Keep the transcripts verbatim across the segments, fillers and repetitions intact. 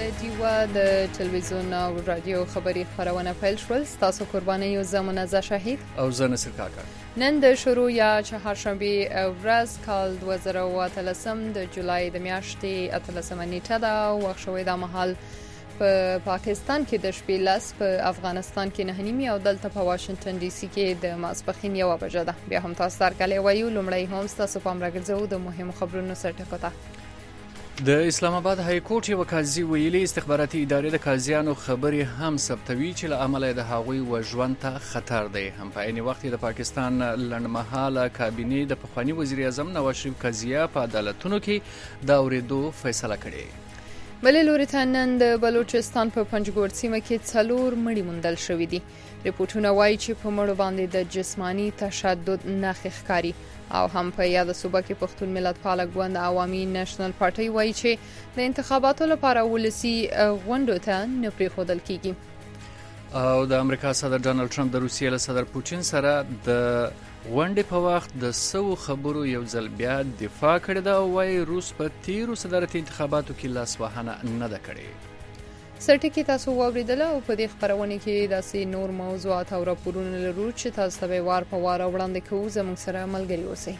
د دیوا د تلویزیون او رادیو خبري خبرونه پیل شول. تاسو قرباني یو زمونږه شاهد او زه نصر کاکا. نن د شروع یا چهارشنبه ورځ کال دوه زره و اتلسم د جولای د میاشتې اتلسمه نیټه ده. وخت شوی د محل په پاکستان کې د شپې لس، په افغانستان کې نه نیمه او دلته په واشنگټن ډي سي کې د ماسپښین یو بجه ده. بیا هم تاسو سره کله وایو لومړی هم تاسو پام راګرځو د مهمو خبرونو سرټکوته. د اسلام آباد های کورټ یو قاضي ویلي استخباراتي ادارې د قاضیانو خبرې هم ثبتوي چې له امله د هغوی و ژوند ته خطر دی. هم په عین وخت د پاکستان لنډمهاله کابینې د پخوانی وزیر اعظم نواز شریف قضیه په عدالتونو کې د اورېدو فیصله کړې. بلې لوري ته نن د بلوچستان په پنجګور سیمه کې څلور مړي موندل شوي دي. ریپورتونه وایي چې په مړو باندې د جسمانی تشدد نښې ښکاري. او هم په یاد صوبه کې پښتون ملتپاله ګوند عوامي نېشنل پارټي وایي چې د انتخاباتو لپاره ولسی غونډو ته نه پرېښودل کیږي. او د امریکا صدر ډانلډ ټرمپ د روسیې له صدر پوتین سره د غونډې په وخت د سو خبرو یو ځل بیا دفاع کړې ده او وايي روس په تیرو صدارتي انتخاباتو کې لاسوهنه نه ده کړې. سرټکی تاسو واوریدله او په دې خبرونه کې داسې نور موضوعات او راپورونه لرو چې تاسو ته وار په وار وړاندې کوو. زموږ سره ملګري اوسئ.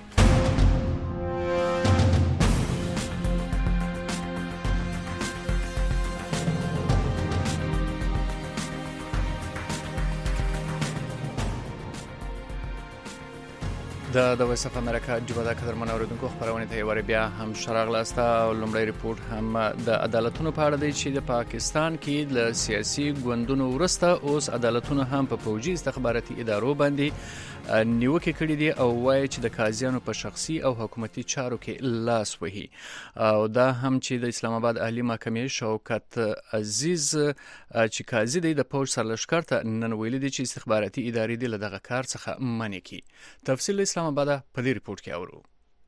د د وایس اف امریکا جوړه قدرمن اوریدونکو خبرونه ته ور بیا هم شراغلاسته او لومړی ریپورت هم د عدالتونو په اړه دی چې د پاکستان کې د سیاسي ګوندونو ورسته اوس عدالتونه هم په پوجي استخباراتي ادارو باندې نیوکه کړې دي او وایي چې د قاضیانو په شخصي او حکومتي چارو کې لاس وهي. او دا هم چې د اسلام آباد اهلي محکمې شوکت عزیز چې قاضي دی د پوج سرلښکر ته نن ویلي دي چې استخباراتي ادارې د لدغه کار څخه منع کړي. تفصیل اسلام آباد په دې ریپورت کې اورو.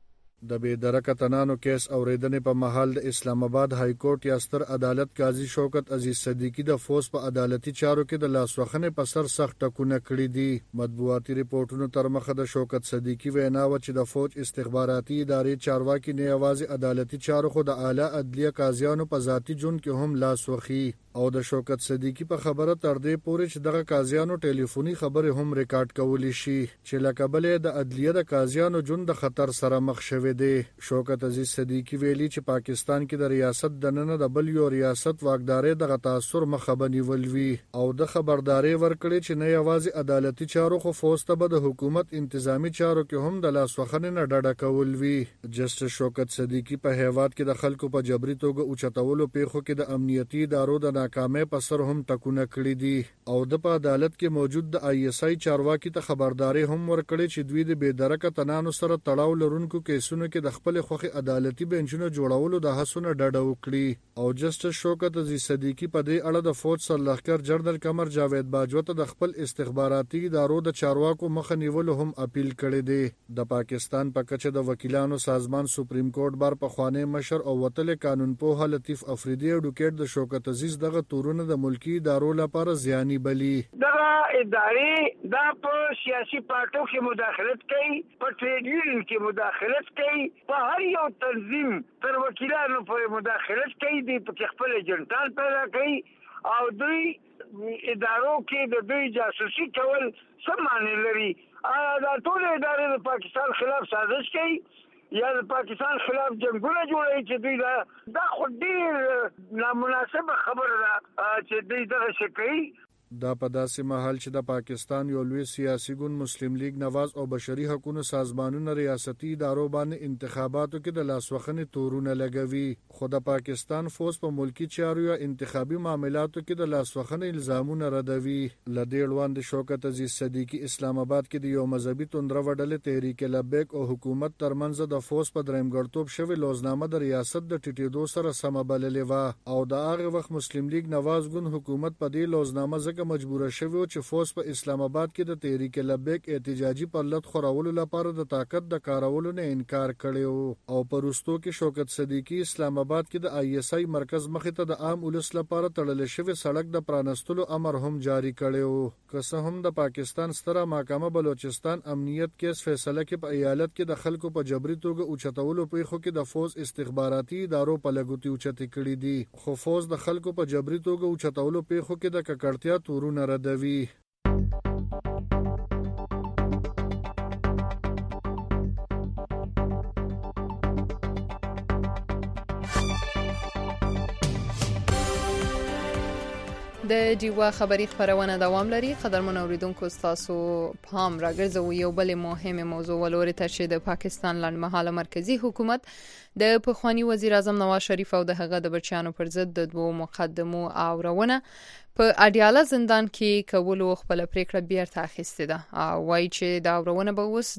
د بې درکه تنانو کیس اوریدنې په محل د اسلام آباد های کورټ یا ستر عدالت قاضي شوکت عزیز صدیقی د فوز په عدالتي چارو کې د لاسوخنې په سر سخت ټکونه کړی دي. مطبوعاتي ریپورتونو تر مخه د شوکت صدیقی وینا و چې د فوج استخباراتي ادارې چارواکي نه یوازې عدالتي چارو خو د اعلی عدلیه قاضیانو په ذاتی جون کې هم لاسوخي. او د شوکت صدیقی په خبره تر دې پورې چې دغه قاضیانو ټلیفوني خبرې هم ریکارډ کولی شي چې لکه بلې د عدلیه د قاضیانو جون د خطر سره مخ شوی دی. شوکت عزیز صدیقی ویلي چې پاکستان کې د ریاست د نن د بل یو ریاست واکداري د تاثیر مخه بنیول وی او د خبرداري ورکړي چې نه یوازې عدالتي چارو خو فوسته به د حکومت انتظامی چارو کې هم د لاسوخنې نه ډډه کول وی. جسټس شوکت صدیقی په هیواد کې د خلکو په جبري توګه اوچتولو پیښو کې د امنیتي ادارو د ناکامۍ په سر هم ټکونه کړی دي او د په عدالت کې موجود د آی اس آی چارواکي ته خبرداري هم ورکړي چې دوی د بې درکه تنانو سره تړاو لرونکو کیسونو کې د خپل خوخي عدالتي بنچونو جوړولو د هڅونو ډډه وکړي. او جسټس شوکت عزیز صدیقی په دې اړه د فوج سرلښکر جنرال قمر جاوید باجوه ته د خپل استخباراتي ادارو د چارواکو مخه نیولو هم اپیل کړی دی. د پاکستان په کچه د وکیلانو سازمان سپریم کورټ بار په خوانې مشر او وتل قانون پوه لطیف افریدی اډوکیټ د شوکت عزیز دغه تورونه د ملکی ادارو لپاره زیانی بلی. دغه ادارې دا په سیاسي پارټو کې مداخلت کوي، په ټریډ یونین کې مداخلت کوي، په هر یو تنظیم تر وکیلانو په مداخلت کوي، دی په خپل جنټال پیدا کوي او دوی ادارو کې د دوی جاسوسي کول څه معنی لري؟ دا ټول ادارې د پاکستان خلاف سازش کوي یا د پاکستان خلاف جنگونه جوړوي چې دوی دا دا خو ډېر نامناسبه خبره ده چې دوی دغه شی کوي. دا په داسې محل چې د پاکستان یو لوی سیاسي ګوند مسلم لیگ نواز او بشري حقوقو سازمانونو ریاستي ادارو باندې انتخاباتو کې د لاسوخنې تورونه لګوي، خو د پاکستان فوج په ملکی چارو یا انتخابي معاملاتو کې د لاسوخنې الزامونه ردوي. لدې وړاندې شوکت عزیز صدیقی اسلام آباد کې د یو مذهبي توندره وډلې تحریک لبیک او حکومت ترمنځ د فوج په درېمګړتوب شوی لوزنامه د ریاست د ټیټېدو سره سم بللې و او د هغه وخت مسلم لیگ نواز ګوند حکومت په دې لوزنامه ځکه مجبور شوی چې فوج په اسلام آباد کې د تحریک لبیک احتجاجي پرلط خورولو لپاره د طاقت د کارولو نه انکار کړی او پرستو کې شوکت صدیقی اسلام آباد کې د آی اس آی مرکز مخې ته د عام ولس لپاره تړل شوی سړک د پرانستلو امر هم جاری کړی و. که څه هم د پاکستان ستره محکمه بلوچستان امنیت کیس فیصله کې په ایالت کې د خلکو په جبري توګه اوچتولو پیښو کې د فوز استخباراتي ادارو په لګوتي اوچتې کړي دي، خو فوز د خلکو په جبري توګه اوچتولو پیښو کې د ککړتیا تورونه ردوي. د ډیوا خبری خبرونه دوام لري. قدرمن اوریدونکو تاسو پام راګرځو یو بل مهمه موضوع ولوري ته چې د پاکستان لنډمهاله مرکزی حکومت د پخوانی وزیر اعظم نواز شریف او د هغه د بچیانو پر ضد د دوو مقدمو اورونه په اډیاله زندان کې کولو خپل پریکړه بیرته اخیسته ده او وایي چې دا اورونه به اوس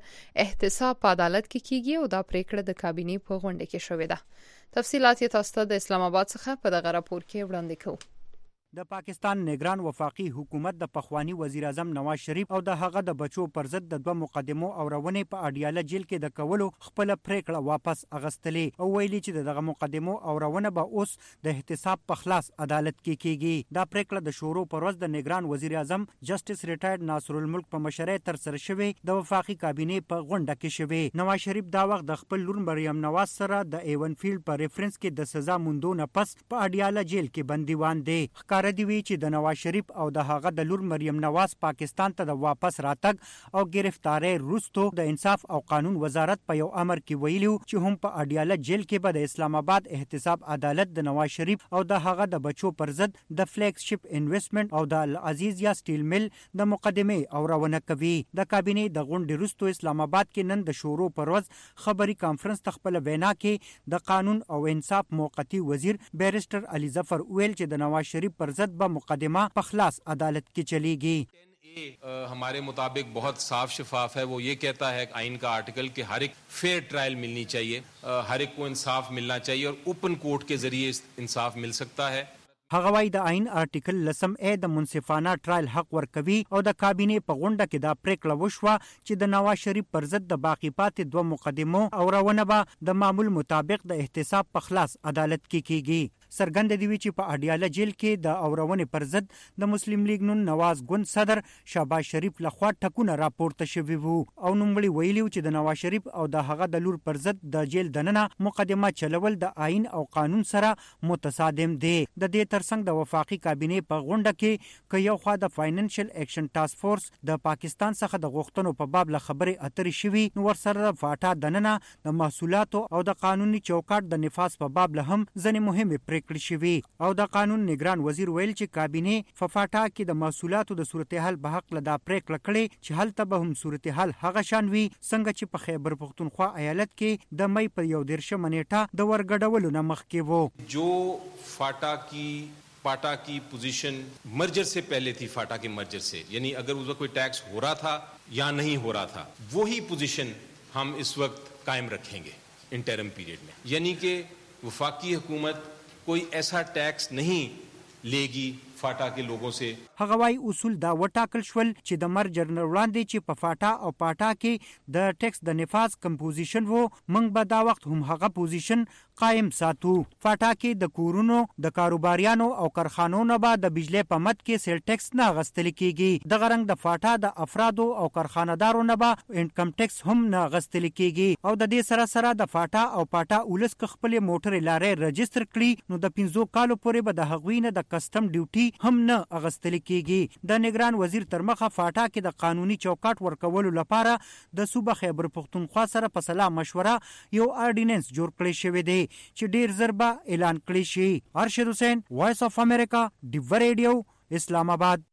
د احتساب په عدالت کې کیږي او دا پریکړه د کابینې په غونډه کې شوې ده. تفصیلات یې تاسو ته د اسلام آباد څخه په دغه راپور کې وړاندې کوو. د پاکستان نگران وفاقي حکومت د پخوانی وزیر اعظم نواز شریف او د هغه د بچو پر ضد د دوه مقدمو اورونې په اډیاله جیل کې د کولو خپل پریکړه واپس اغستلې او ویلي چې دغه مقدمو اورونه به اوس د احتساب په خلاص عدالت کې کیږي. دا پریکړه د شورو پر ورځ د نگران وزیر اعظم جسټس ریټایرډ ناصر الملک په مشرۍ تر سره شوی د وفاقي کابینې په غونډه کې شوی. نواز شریف دا وخت د خپل لور مریم نواز سره د ایون فیلډ په ریفرنس کې د سزا موندو نه پس په اډیاله جیل کې بندیوان دي. دی وی چې د نواز شریف او د هغه د لور مریم نواز پاکستان ته د واپس راتګ او گرفتاری وروسته د انصاف او قانون وزارت په یو امر کې ویلو چې هم په اډیاله جیل کې به د اسلام آباد احتساب عدالت د نواز شریف او د هغه د بچو پر ضد د فلیکس شپ انویسټمنټ او د العزیز یا سټیل مل د مقدمه اورونه کوي. د کابینې د غونډې وروسته اسلام آباد کې نن د شورو پر ورځ خبري کانفرنس تخپل وینا کې د قانون او انصاف موقتی وزیر بیرسټر علي ظفر ویل چې د نواز شریف پر ضد مقدمہ پخلاص عدالت کی چلی گئی. ہمارے مطابق بہت صاف شفاف ہے. وہ یہ کہتا ہے آئین کا آرٹیکل کہ ہر ایک فیئر ٹرائل ملنی چاہیے, ہر ایک کو انصاف ملنا چاہیے اور اوپن کورٹ کے ذریعے انصاف مل سکتا ہے. هغه وايي د آئین آرټیکل لسم ا د منصفانه ټرایل حق ورکوي او د کابینې په غونډه کې دا پریکړه وشوه چې د نواز شریف پر ضد د باقی پاتې دوه مقدمو اورونه به د معمول مطابق د احتساب په خلاص عدالت کې کیږي. سرګند دی وی چې په اډیاله جیل کې د اورونه پر ضد د مسلم لیگ نون نواز ګوند صدر شهباز شریف لخوا ټکونه راپورته شوی وو او نوموړي ویلي چې د نواز شریف او د هغه د لور پر ضد د جیل دننه مقدمه چلول د آئین او قانون سره متصادم دي. د دې ترڅنګ د وفاقي کابینې په غونډه کې ک یو خوا د فاینانشل ایکشن ټاسک فورس د پاکستان څخه د غوښتنو په باب له خبرې اترې شوی نو ور سره د فاټا دننه د محصولاتو او د قانوني چوکاټ د نفاذ په باب له هم ځنې مهمه پریکړې شوی او د قانون نگران وزیر ویل چې کابینې ففاټا کې د محصولاتو د صورتحال په حق لدا پریکړه کړې چې هلته به هم صورتحال هغه شان وي څنګه چې په خیبر پختونخوا ایالت کې د مې په یو دیرشم نیټه د ورګډولو نه مخکې وو. جو فاټا کی پاٹا کی پوزیشن مرجر سے پہلے تھی, فاٹا کے مرجر سے, یعنی اگر اس وقت کوئی ٹیکس ہو رہا تھا یا نہیں ہو رہا تھا وہی پوزیشن ہم اس وقت قائم رکھیں گے انٹرم پیریڈ میں. یعنی کہ وفاقی حکومت کوئی ایسا ٹیکس نہیں لے گی فاټا کې لوگوں سے. هغه وايي اصول دا وټاکل شول چې د مرجر نه وړاندې چې په فاټا او پاټا کې د ټیکس د نفاذ کم پوزیشن وو موږ به دا وخت هم هغه پوزیشن قائم ساتو. فاټا کې د کورونو د کاروباریانو او کارخانو به د بجلی په مد کې سیل ټیکس نه غستل کیږي. د غرنګ د فاټا د افرادو او کارخانه‌دارو نه به انکم ټیکس هم نه غستل کیږي او د دې سره سره د فاټا او پاټا ولس ک خپل موټر لارې رجستر کړي نو د پنځو کالو پورې به د هغوی نه د کسٹم ډیوټي هم نه اغستل کیږي. د نگران وزیر تر مخه فاټا کې د قانوني چوکاټ ورکولو لپاره د صوبه خیبر پختونخوا سره په سلا مشوره یو آرډیننس جوړ کړی شوی دی چې ډیر زر به اعلان کړی شي. ارشد حسین, وایس اف امریکا, ډیو ریډیو, اسلام آباد.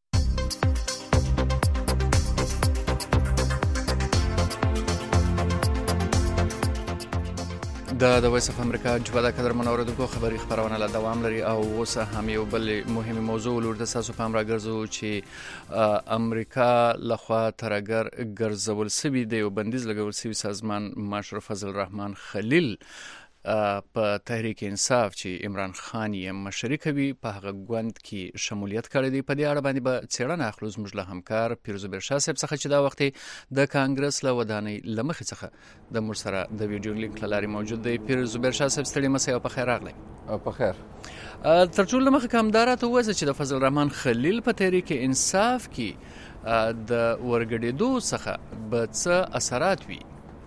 د د وایس اف امریکا جوړه کډر منوردونکو خبري خبرونه لا دوام لري او اوس هم یو بل مهمه موضوع ولور د تاسو په امر راګرځو چې امریکا لخوا ترګر ګرځول سوي دی او بندیز لګول سوي سازمان مشرف فضل الرحمن خلیل په تحریک انصاف چې عمران خان یې مشري کوي په هغه ګوند کې شمولیت کړی دی. په دې اړه باندې به څېړنه اخلو زموږ له همکار پیرزبیر شاه صاحب څخه چې دا وخت د کانګرس له ودانۍ له مخې څخه د موږ سره د ویډیو لینک له لارې موجود دی. پیرزبیر شاه صاحب ستړي مسئ او په خیر راغلی. په خیر. تر ټولو له مخکې همدارا ته ووایه چې د فضل الرحمن خلیل په تحریک انصاف کې د ورګډېدو څخه به څه اثرات وي؟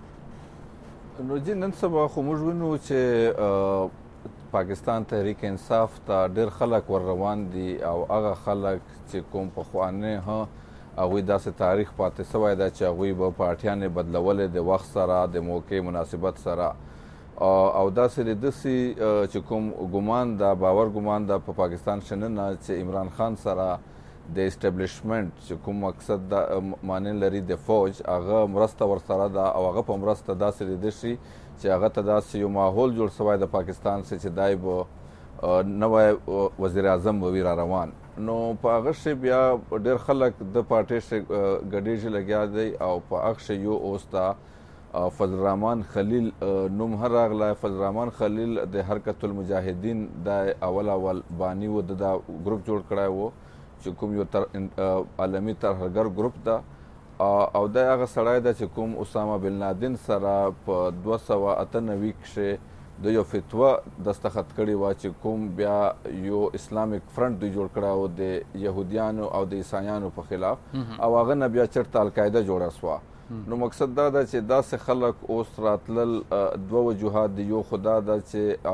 نو جی نن سبا خو موږ وینو چې پاکستان تحریک انصاف ته ډېر خلک ور روان دي او هغه خلک چې کوم پخواني ها هغوی داسې تاریخ پاتې سوی ده چې هغوی به پارټیانې بدلولې د وخت سره د موقع مناسبت سره او داسې د داسې چې کوم ګمان ده باور ګمان ده په پاکستان شننه چې عمران خان سره د اسټابلیشمنت چې کوم مقصد د معنی لري د فوج هغه مرسته ورسره ده او هغه په مرسته داسې لیدل شي چې هغه ته داسې یو ماحول جوړ شوی د پاکستان څخه چې دای به نوی وزیر اعظم به وي را روان. نو په هغه شی بیا ډېر خلک د پارټۍ څخه ګډېږي لګیا دی او په هغه شی یو اوس ته فضل الرحمن خلیل نوم هم راغلی. فضل الرحمن خلیل د حرکت المجاهدین د اول اول بانی و د ګروپ جوړ کړی و چې کوم یو تر عالمي ترهګر ګروپ ده او دا هغه سړی ده چې کوم اسامه بن لادن سره په دوه سوه اته نوي کښې د یو فتوا دستخط کړې وه چې کوم بیا یو اسلامیک فرنټ دوی جوړ کړی و د یهودیانو او د عیسایانو په خلاف او هغه نه بیا چېرته القاعده جوړه سوه. نو مقصد دا ده چې داسې خلک اوس راتلل دوه وجوهات دي. یو خو دا ده چې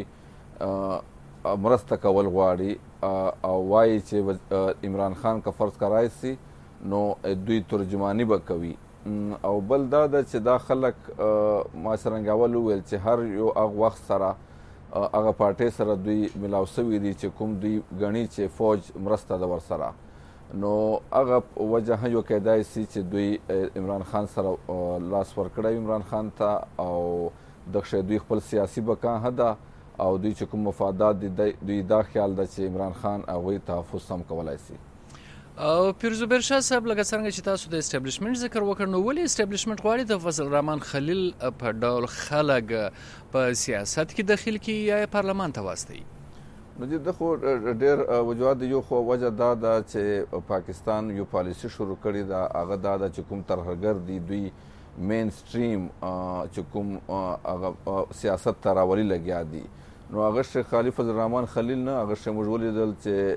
هغوی مرسته کول غواړي او وایي چې عمران خان که فرض کرای سي نو دوی ترجمانی به کوي او بل دا ده چې دا خلک ما څرنګه اول وویل چې هر یو هغه وخت سره هغه پارټۍ سره دوی ملاو سوي دي چې کوم دوی ګڼي چې فوج مرسته ده ورسره. نو هغه وجه یو کیدای سي چې دوی عمران خان سره لاس ورکړی عمران خان ته او دغه دوی خپل سیاسي بقا هده او دوی چې کوم مفادات دي دوی دا خیال ده چې عمران خان هغوی تحفظ سم کولی سي. او پیرزبیر شاه صاحب لکه څرنګه چې تاسو د اسټابلیشمنټ ذکر وکړ نو ولې اسټابلیشمنټ غواړي د فضل الرحمن خلیل په ډول خلک په سیاست کې داخل کړي یا پارلمان ته واستوي؟ نو د خو ډېر وجوهات یو خو وجه دا ده چې پاکستان یو پالیسي شروع کړې ده هغه دا ده چې کوم ترهګر دي دوی مین سټریم چې کوم هغه سیاست ته راولي لګیا دي. نو هغه شیخ خالد فضل الرحمن خلیل نه هغه شی موږ ولیدل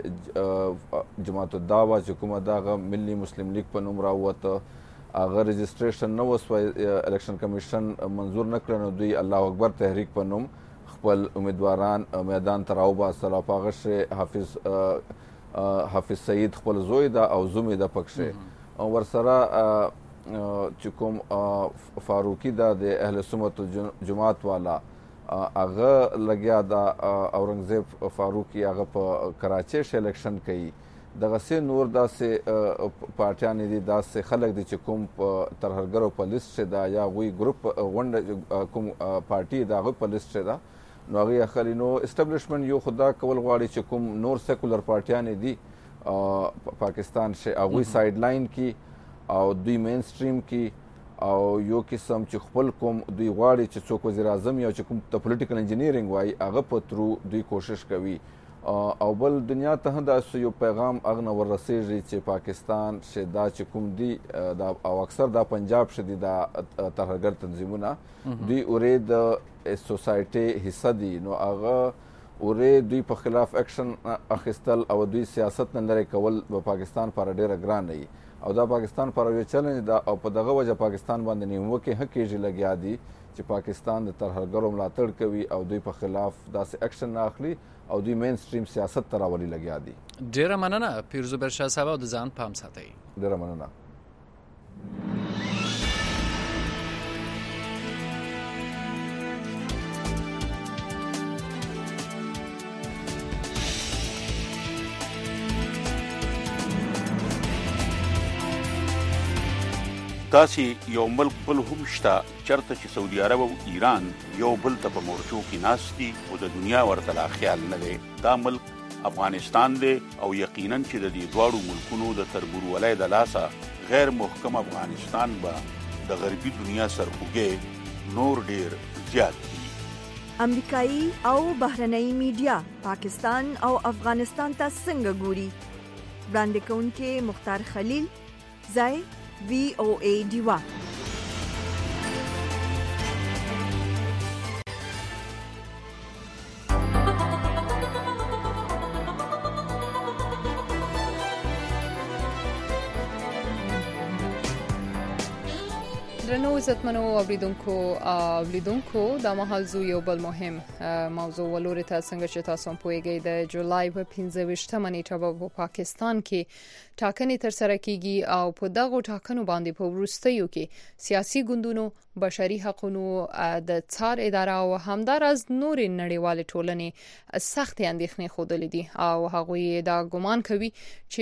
چې جماعت الدعوه چې کومه د هغه ملي مسلم لیگ په نوم راووته هغه رجسټریشن نه وسوی الیکشن کمیشن منظور نه کړ نو دوی الله اکبر تحریک په نوم خپل امیدواران میدان ته راوباسل او په هغه شی حافظ حافظ سعید خپل زوی ده او زوم یې ده پکښې او ورسره چې کوم فاروقي ده د اهل سنت جماعت والا هغه لګیا دا اورنګزیب فاروقي هغه په کراچۍ ش الیکشن کوي. دغسې نور داسې پارټیانې دي داسې خلک دي چې کوم په ترهګرو په لیست کې ده یا هغوی ګروپ غونډه کوم پارټي د هغوی په لیست کې ده نو هغوی اخلي. نو اسټابلیشمنټ یو خو دا کول غواړي چې کوم نور سیکولر پارټیانې دي پاکستان کې هغوی سایډ لاین کړي او دوی مین سټریم کړي او یو قسم چې خپل کوم دوی غواړي چې څوک وزیر اعظم یا چې کوم د پولیټیکل انجینیرینګ وایي هغه په ترو دوی کوشش کوي او بل دنیا ته هم داسې یو پیغام هغه نه وررسېږي چې پاکستان چې دا چې کوم دي او اکثر دا پنجاب چې دي دا ترهګر تنظیمونه دوی اورې د سوسایټۍ حصه دي نو هغه اورې دوی په خلاف اکشن اخیستل او دوی سیاست نه لرې کول په پاکستان پر ډېره ګران دی او دا پاکستان پر یو چیلنج دا او په دغه وجه پاکستان باندې نیوکې هم کېږي لګیا دي چې پاکستان د ترهګرو ملاتړ کوي او دوی په خلاف داسې اکشن نه اخلي او دوی مین سټریم سیاست ته راولي لګیا دي. ډېره مننه پیرزبیر شاه صاحب او د ځان پام ساتئ. ډېره مننه. داسې یو ملک بل هم شته چېرته چې سعودي عرب او ایران یو بل ته په مورچو کې ناست دي او د دنیا ورته لا خیال نه دی. دا ملک افغانستان دی او یقینا چې د دې دواړو ملکونو د تربورولۍ د لاسه غیر محکم افغانستان به د غربي دنیا سرخوږی نور ډېر زیات دي. امریکایي او بهرنۍ میډیا پاکستان او افغانستان ته څنګه ګوري؟ وړاندې کوونکی مختار خلیل، ځای وی او ای ډیوا. درنو عزتمنو اوریدونکو اوریدونکو د مهال زو یو بل مهم موضوع ولوري ته څنګه چې تاسو په یګي د جولای په پنځه ویشتمه نیټه په پاکستان کې ټاکنې تر سره کیږي او په دغه ټاکنو باندې په ورستیو کې سیاسي ګوندونو، بشري حقوقو د څار اداره او همدارس نور نړیوال ټولنې سخت اندېښنې خوده دي او هغوی دا ګمان کوي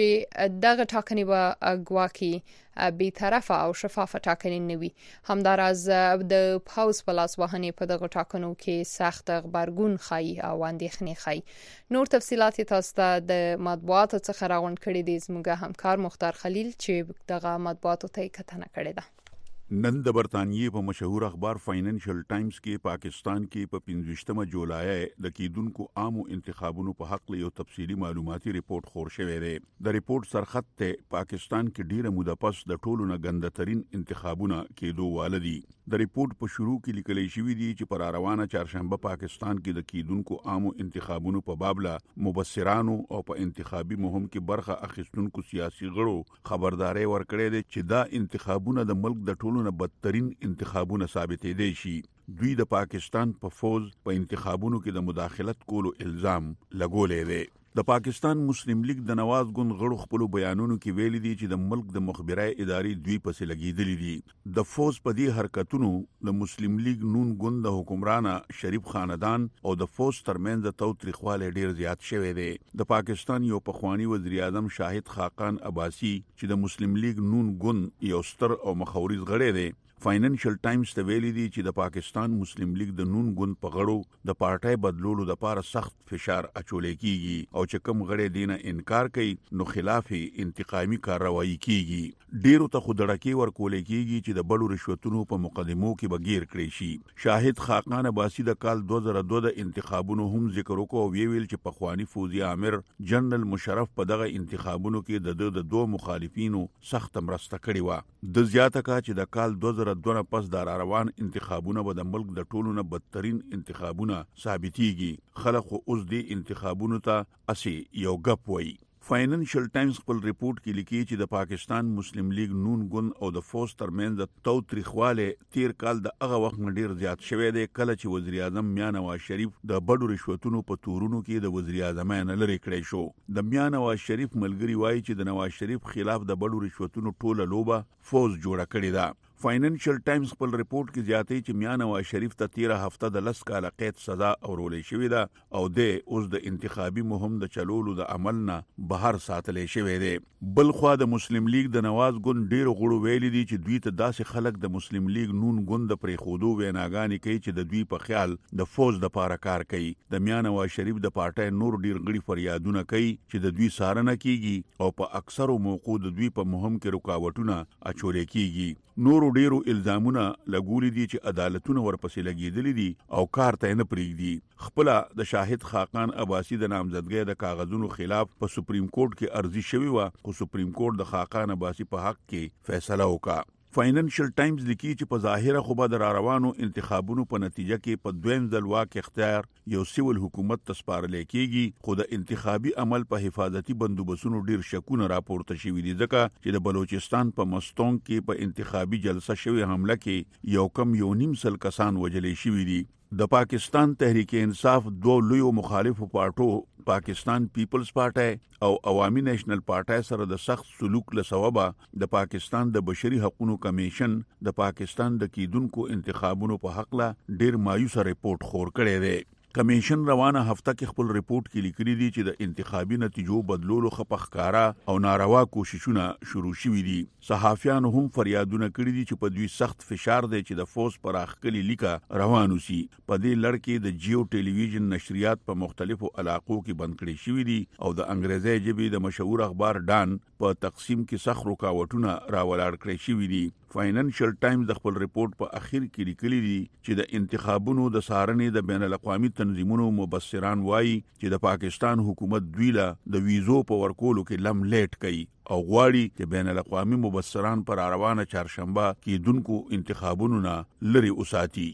چې دغه ټاکنې به ګواکي بی طرفه او شفافه ټاکنې نه وي. همدارس د پاوز په لاس وهنې په دغه ټاکنو کې سخت غبرګون خای او اندېښنې خای. نور تفصيلات تاسو ته د مطبوعاتو څخه راغونډ کړي دي زموږ همکار مختار خلیل چې دغه مطبوعاتو ته کتنه کړې ده. نن د برطانیې په مشهور اخبار فاینانشل ټایمز کې پاکستان کې په پنځوستمه جولای د کیدونکو عامو انتخابونو په حق له یو تفصیلی معلوماتي ریپورت خور شوی دی. د ریپورت سرخط ته پاکستان کې ډیره موده پس د ټولو نه ګندترین انتخابونه کېدو والدي. د ریپورت په شروع کې لیکل شوی دی چې پر روانه چهارشنبه پاکستان کې د کیدونکو عامو انتخابونو په بابله مبصرانو او په انتخابي مهم کې برخه اخیستونکو سیاسي غړو خبرداري ورکړې ده چې دا انتخابونه د ملک د ټولو نه بدترین انتخابونه ثابتې دي شي. دوی د پاکستان په فوز په انتخابونو کې د مداخلت کولو الزام لګولې دی. د پاکستان مسلم لیگ د نواز ګوند غړو خپل بیانونو کې ویلي دي چې د ملک د مخبرای ادارې دوی پسې لګیدلې دي. د فوز په دې حرکتونو د مسلم لیگ نون ګوند د حکمران شریف خاندان او د فوز ترمنځ توتریخواله ډیر زیات شوی دی. د پاکستان یو پخوانی وزیر اعظم شاهد خاقان عباسی چې د مسلم لیگ نون ګوند یو ستر او مخاورز غړی دی، فاینانشل ټایمز ته ویلي دي چې د پاکستان مسلم لیگ د نون ګوند په غړو د پارټای بدلولو د لپاره سخت فشار اچولې کیږي او چې کوم غړي دینه انکار کوي نو خلاف انتقامي کارروایی کیږي. ډیرو ته خودړکی ورکولې کیږي چې د بلو رشوتونو په مقدمو کې بغیر کړی شي. شاهد خاقان عباسی د کال دوه زره دوه د انتخابونو هم ذکر وکړ او ویل چې پخوانی فوزي عامر جنرال مشرف په دغه انتخابونو کې د د دوه مخالفینو سخت مرسته کړې و. د زیاته کا چې د کال دوه زره دونه پس د روان انتخابونه به د ملک د ټولو نه بدترین انتخابونه ثابتيږي. خلک اوس دې انتخابونو ته اسی یو غپ وایي. فاینانشل ټایمز خپل ریپورت کې لیکي چې د پاکستان مسلم لیگ نون ګوند او د فوز ترمنځ د توتریخواله تیر کال د هغه وخت ډیر زیات شوی دی کله چې وزیر اعظم میاں نواز شریف د بډو رشوتونو په تورونو کې د وزیر اعظم نه لری کړی شو. د میاں نواز شریف ملګری وایي چې د نواز شریف خلاف د بډو رشوتونو ټوله لوبه فوز جوړه کړې ده. فاینانشل ټایمز خپل ریپورت کې زیاتې چې میاں نواز شریف ته تیره هفته د لس کاله قید سزا اورولې شوې ده او د اوس د انتخابي مهم د چلولو د عمل نه بهر ساتلې شوې ده. بل خو د مسلم لیگ د نواز ګوند ډیر غړو ویلي دي چې دوی ته داسې خلک د مسلم لیگ نون ګوند پرې خودو ویناګانی کوي چې د دوی په خیال د فوز د پاره کار کوي. د میاں نواز شریف د پارټای نور ډیر غړي فریادونه کوي چې د دوی سارنه کیږي او په اکثرو موقعو د دوی په مهم کې رکاوټونه اچولې کیږي. نورو ډیرو الزامونه لګولې دي چې عدالتونه ورپسې لګیدلې دي او کار ته نه پریږدي. خپل د شاهد خاقان عباسی د نامزدګۍ د کاغذونو خلاف په سپریم کورټ کې ارزي شوی و خو سپریم کورټ د خاقان عباسی په حق کې فیصله وکړه. فاینانشل ټایمز لیکي چې په ظاهره خو به د روانو انتخابونو په نتیجه کې په دویم ځل واک اختیار یو سیول حکومت ته سپارلې کیږي خو د انتخابي عمل په حفاظتي بندوبستونو ډیر شکونه راپورته شوي دي ځکه چې د بلوچستان په مستونګ کې په انتخابي جلسه شوی حمله کې یو کم یو نیم سل کسان وجلې شوي دي. د پاکستان تحریک انصاف دوه لوی مخالفو پارټو پاکستان پیپلز پارټي او عوامي نېشنل پارټي سره د سخت سلوک له سببه د پاکستان د بشري حقوقو کمیشن د پاکستان د کیدونکو انتخابونو په حق لا ډیر مایوس ریپورت خور کړی دی. کمیشن روانه هفته کې خپل ریپورت کې لیکلي دي چې د انتخابي نتیجو بدلولو خپخکارا او ناروا کوششونه شروع شوي دي. صحافیان هم فریادونه کړي دي چې په دوی سخت فشار دی چې د فوز پر اخکلي لیکه روانو سي. په دې لړ کې د جیو ټلویزیون نشریات په مختلفو علاقو کې بند کړي شوي دي او د انګریزي ژبې د مشهور اخبار ډان په تقسیم کې سخت رکاوټونه راولاړ کړی شوي دي. فاینانشل ټایمز د خپل ریپورت په اخر کې لیکلي دي چې د انتخابونو د سارنې د بین الاقوامي تنظیمونو مبصران وایي چې د پاکستان حکومت دوی له د ویزو په ورکولو کې لم لیټ کوي او غواړي چې بین الاقوامي مبصران پر روانه چهارشنبه کېدونکو انتخابونو نه لري وساتي.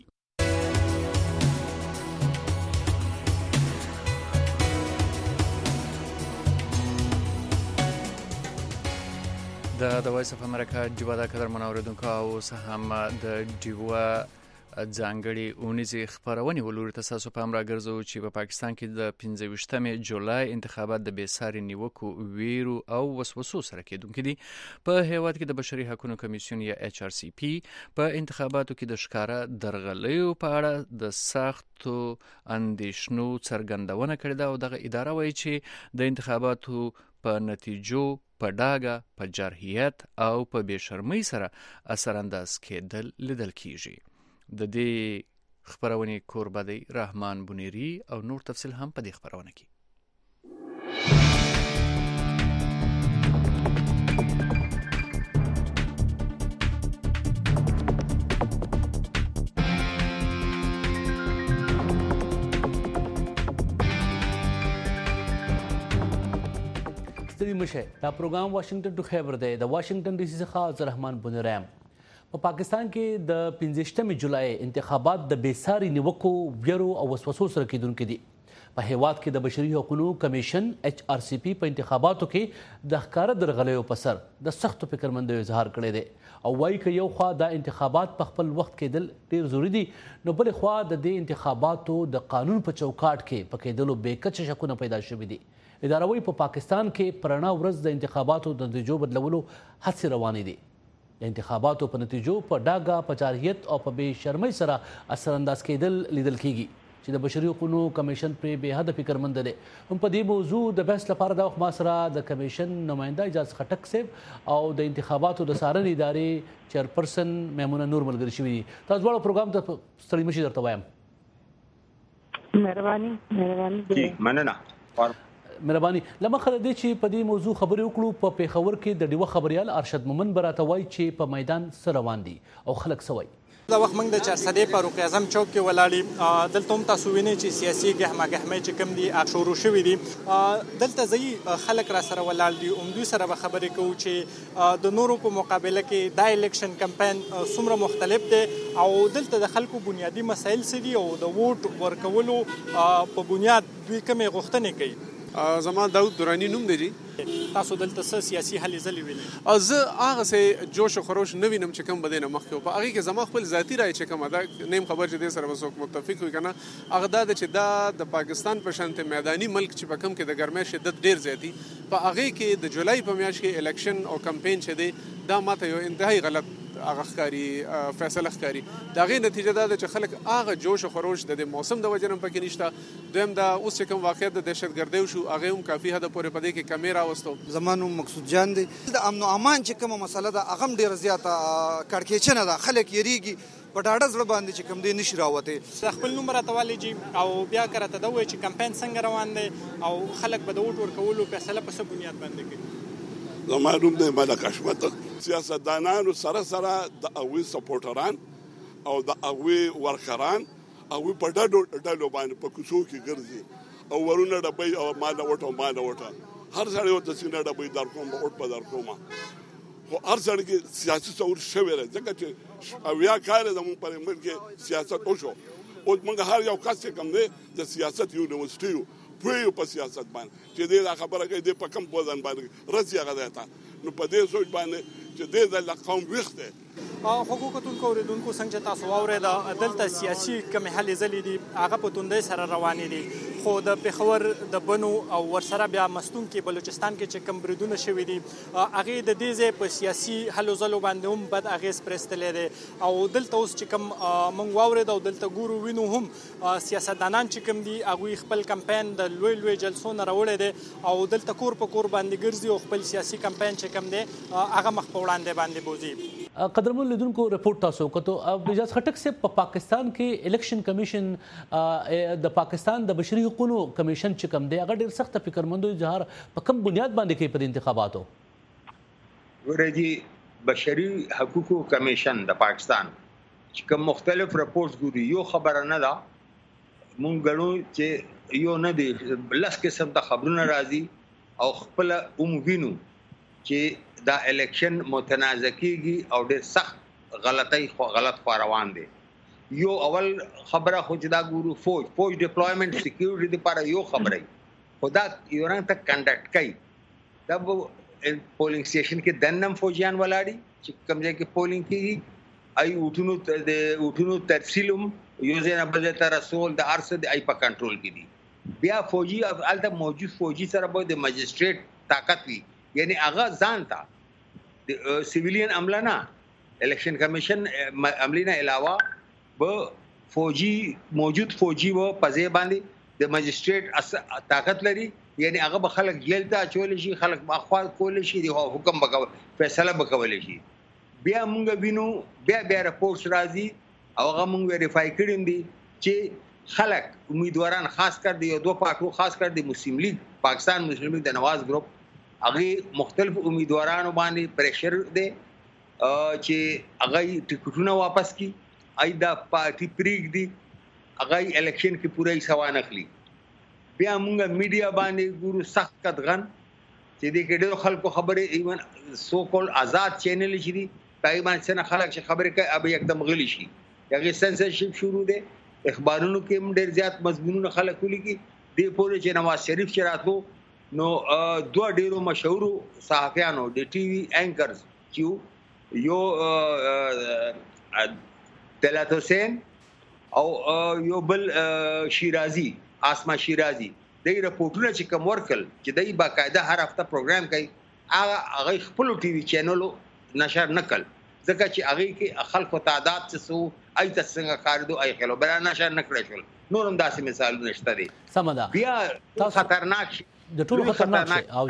د د وایس اف امریکا جوبا د قدر منوریدونکو او هم د ډیوا ځانګړي اونیزي خبرونه ولور تاسو په امر راګرځو چې په پاکستان کې د پنځه ویشتمې جولای انتخابات د بیساري نیوکو ویرو او وسوسو سره کېدونکو دي. په هیواد کې د بشري حقوقو کمیسیون یا ایچ آر سی پی په انتخاباتو کې د ښکارا درغلیو په اړه د سختو اندیشنو څرګندونه کړې ده او دغه اداره وایي چې د انتخاباتو په نتیجو په ډاګه په جرحیت او په بشرمۍ سره اثر انداز کېدل لیدل کیږي. د دې خبرونه کوربه دی رحمان بنيري او نور تفصیل هم په دې خبرونه کې. ستړي مشه دا پروګرام واشنگټن ټو خیبر دی د واشنگټن ډي سي څخه زه رحمان بنيري. په پاکستان کې د پنځه جولای انتخابات د بیساري نیوکو ویرو او وسوسو سره کېدونکو دي. په هیواد کې د بشري حقوقو کمیشن ایچ آر سی پی په انتخاباتو کې د ښکار درغلیو په سر د سختو فکرمندۍ اظهار کړی دی او وایي چې یو خوا د انتخابات په خپل وخت کېدل ډیر ضروری دي نو بل خوا د دې انتخاباتو د قانون په چوکاټ کې په کېدلو بیکچه شکونه پیدا شوي دي. اداره وایي په پاکستان کې پرانا ورځ د انتخاباتو د نتیجو بدلولو هڅې روانې دي. د انتخاباتو په نتیجو په ډاګه په جارحیت او په بې شرمۍ سره اثر انداز کېدل لیدل کیږي چې د بشري حقوقو کمیشن پرې بې حده فکرمند دی. هم په دې موضوع د بحث لپاره د وخت ما سره د کمیشن نماینده اجاز خټک صاحب او د انتخاباتو د څارنې ادارې چیرپرسن میمونه نور ملګري شوي دي. تاسو دواړو پروګرام ته ستړي مشي درته وایم. مهرباني مهرباني مننه مهرباني. لمخه د دې چې په دې موضوع خبرې وکړو په پیښور کې د ډیوه خبريال ارشد مومن براته وایي چې په میدان سره روان دي او خلک سوي دا وخت موږ د چارسدې فاروق اعظم چوک کې ولاړی. دلته هم تاسو وینئ چې سیاسي ګهمه ګهمه چې کم دي شروع شوي دي. دلته ځي خلک را سره ولاړ دي هم دوی سره به خبرې کوو چې د نورو په مقابله کې دا الیکشن کمپاین څومره مختلف دی او دلته د خلکو بنیادي مسایل څه دي او د ووټ ورکولو په بنیاد دوی کومې غوښتنې کوي. زما داود دورانی نوم دی. تاسو دلته څه سیاسي هلې ځلې ویلې؟ زه هغه څه جوش او خروش نه وینم چې کوم بدینه مخکې په هغه کې زما خپل ذاتی رائے چې کومه ده نیم خبر چې دې سره وسوک متفق وي کنه هغه دا چې دا د پاکستان په شانته میداني ملک چې په کوم کې د ګرمۍ شدت ډیر زیاتی په هغه کې د جولای په میاشت کې الیکشن او کمپاین چې دی دا ماته یو انتهایی غلط هغه ښکاري فیصله ښکاري. د هغې نتیجه دا ده چې خلک هغه جوش او خروش د موسم د وجې نه پکې نشته. دویم دا اوس چې کوم واقعیت د دهشتګردۍ شو هغې هم کافي حده پورې په دې کې کمې راوستو. زما نوم مقصود جان دی. د امن او امان چې کومه مسله ده هغه هم ډېره زیاته کړکېچنه ده. خلک یېرېږي په ډاډه زړه باندې چې کوم دی نشي راوتی. د خپل نوم راته والي جي او بیا که راته دا ووایي چې کمپاین څنګه روان دی او خلک به د ووټ ورکولو فیصله په څه بنیاد باندې کوي. زما نوم دی ملک حشمت. سیاستدانانو سره سره د هغوی سپورټران او د هغوی ورکران هغوی په ډډو ډډو باندې په کوڅو کې ګرځي او ورونه ډبۍ او ما نه وټه ما نه وټه هر سړی ورته سینه ډبۍ در کوم به وټ په در کومه خو هر سړی کې سیاسي تصور شوی دی ځکه چې اویا کاله زموږ په ملک کې سیاست وشو اوس موږ هر یو کس چې کوم دی د سیاست یونیورسټي یو پوهیږو په سیاست باندې چې دې دا خبره کوي دې په کم پوزن باندې رسي هغه دی ته نو په دې سوچ باندې چې دې د قوم ویښ دی خوږو کتونکو اوریدونکو څنګه چې تاسو واورېده دلته سیاسي کومې هلې ځلې دي هغه په توندۍ سره روانې دي خو د پېښور د بنو او ورسره بیا مستونکي بلوچستان کې چې کوم بریدونه شوي دي هغې د دې ځای په سیاسي هلو ځلو باندې هم بد اغېز پرېستلی دی او دلته اوس چې کوم موږ واورېد او دلته ګورو وینو هم سیاستدانان چې کوم دي هغوی خپل کمپاین د لوی لوی جلسو نه راوړی دی او دلته کور په کور باندې ګرځي او خپل سیاسي کمپاین چې کوم دی هغه مخ په وړاندې باندې بوځي. قدرمن لیدونکو رپورټ تاسو وکړو اجاز خټک صاحب په پاکستان کې الیکشن کمیشن د پاکستان د بشري حقوقو کمیشن چې کوم دی هغه ډېر سخت فکرمندو اظهار په کوم بنیاد باندې کوي په انتخاباتو؟ ورته بشري حقوقو کمیشن د پاکستان چې کوم مختلف رپورټس ګوري یو خبره نه ده مونږ غواړو چې یو نه دی لس قسم د خبرونه راځي او خپل وموینو چې دا الیکشن متنازع کیږي او ډېر سخت غلطي غلط روان دي. یو اول خبره خو چې دا ګورو فوج فوج ډیپلویمنٹ سکیورټي لپاره یو خبره خدا یو رنګ ته کنډکټ کوي دا پولینګ سټیشن کې دنم فوجیان ولاړي چې کوم ځای کې پولینګ کیږي ای وټونو د وټونو تفصیلم یو ځای نه بل تر رسول د ارسه د ای په کنټرول کې دي بیا فوجي الته موجود فوجي سره به د مجستریټ طاقت وي یعنی هغه ځان ته د سیویلین عمله نه الیکشن کمیشن عملی نه علاوه به فوجي موجود فوجي و پځې باندې د مجستریټ طاقت لري یعنی هغه به خلک جیل ته اچول شي خلک باخوال کول شي د حکم به فیصله وکول شي بیا موږ وینو بیا بیا رپورټس راځي او هغه موږ ویریفای کړیم دي چې خلک امیدواران خاص کر دی یو دوه پارټو خاص کر دی مسلم لیگ پاکستان مسلم لیگ د نواز ګروپ هغه مختلف امیدوارانو باندې پریشر دی چې هغه ټیکټونه واپس کی ای دا پارټي پریګ دی هغه الیکشن کې پوره سوا نخلی بیا موږ میډیا باندې ګورو سخت قدغن چې دې کې ډېر خلکو خبره ایون سو کول آزاد چینل شي دی پای باندې څنګه خلک چې خبره کوي اب یکدم غلی شي هغه سنسرشپ شروع دی اخبارونو کې هم ډېر زیات مضمونونه خلک ولیکي دې پورې چې نواز شریف چې راتلو نو دوه ډیرو مشهور صحافیانو د ټي وي اینکرز چې یو طلعت حسین او یو بل شیرازي آسما شیرازي د رپورټونو چې کوم ورکل چې دای باقاعده هر هفته پروګرام کوي هغه هغه خپل ټي وي چینلو نشر نکل ځکه چې هغه کې خلکو تعداد څه سو اي څنګه کاردو اي خلو بل نشر نکړل شول نورم داسې مثالونه شته دي سمدا بیا خطرناک د ټولو خطرناک او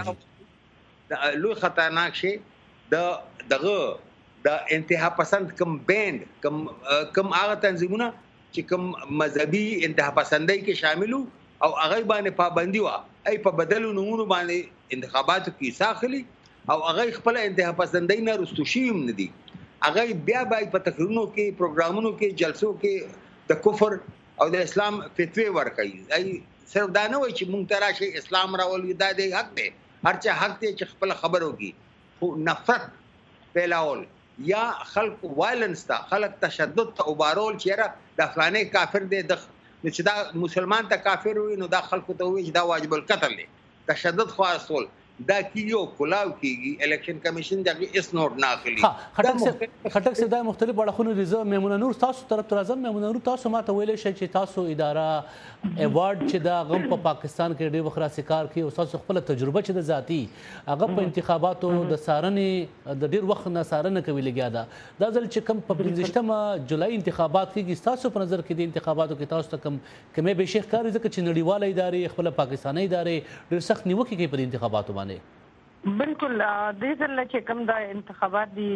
د لوی خطرناک شي د دغه د انتها پسند کم بند کم کم هغه تنظیمونه چې کم مذهبي انتها پسندۍ کې شاملو او هغه باندې پابندي وا ای په بدلو نمونه باندې انتخاباتو کې ساخلي او هغه خپل انتها پسندۍ نه رستو شیم نه دي هغه بیا بیا په تقریرونو کې پروګرامونو کې جلسو کې د کفر او د اسلام فتوی ورکړي ای صرف دا نه وای چې مونږ تراشي اسلام راول دا د حق دی هر چا حق دی چې خپل خبرو کې خو نفرت پیلاول یا خلق وایلنس تا خلق تشدد ته وبارول چیرې د فلانه کافر دی د چې دا مسلمان ته کافر وي نو دا خلق ته وي چې دا واجب القتل دی تشدد خو اصل دا کیو کلاو کیږي الیکشن کمیشن دغه اس نوٹ ناخلی خټک سے خټک سے دا مختلف اړخونو ریزه میمونه نور تاسو طرف تر اعظم میمونه نور تاسو ماته ویلې شي چې تاسو اداره ایوارډ چې دا غم په پاکستان کې ډېر وخت سکار کی او تاسو خپل تجربه چې د ذاتی هغه په انتخاباتو د سارنې د ډېر وخت نه سارنه کوي لګیا دا دا ځل چې کم په پنځشتمه جولای انتخابات کېږي تاسو په نظر کې د انتخاباتو کې تاسو ته کم کمې به شیخ کاری ځکه چې نړیواله ادارې خپل پاکستاني ادارې ډېر سخت نیوکه کوي په انتخاباتو بالکل دې ځل چې کوم د انتخابات دي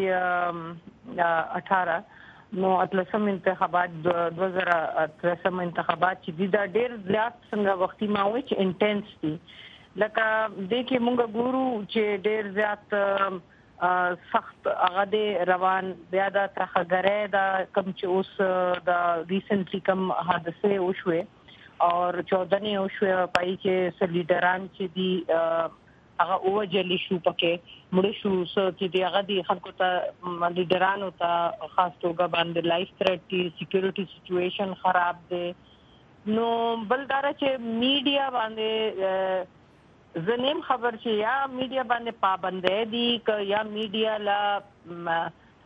اټھارہ نو اتلسم انتخابات دوه زره اتلسم انتخابات چې دي دا ډېر زیات څنګه وختي ما وایي چې انټنس دي لکه دې کې مونږ ګورو چې ډېر زیات سخت هغه د روان بیا د ترخګرۍ د کم چې اوس د ریسنټلی کم حادثه وشوه او چودنې وشوه پای کې س لیډران چې دي هغه اوجلی شو پکې مړ شو سو چې دی هغه دی خلکو ته لیډرانو ته خاص توګه باندې لایف تھریټ دی سکیورټي سچويشن خراب دی نو بلدار چې میډیا باندې زنیم خبر چې یا میډیا باندې پابندې دي ک یا میډیا لا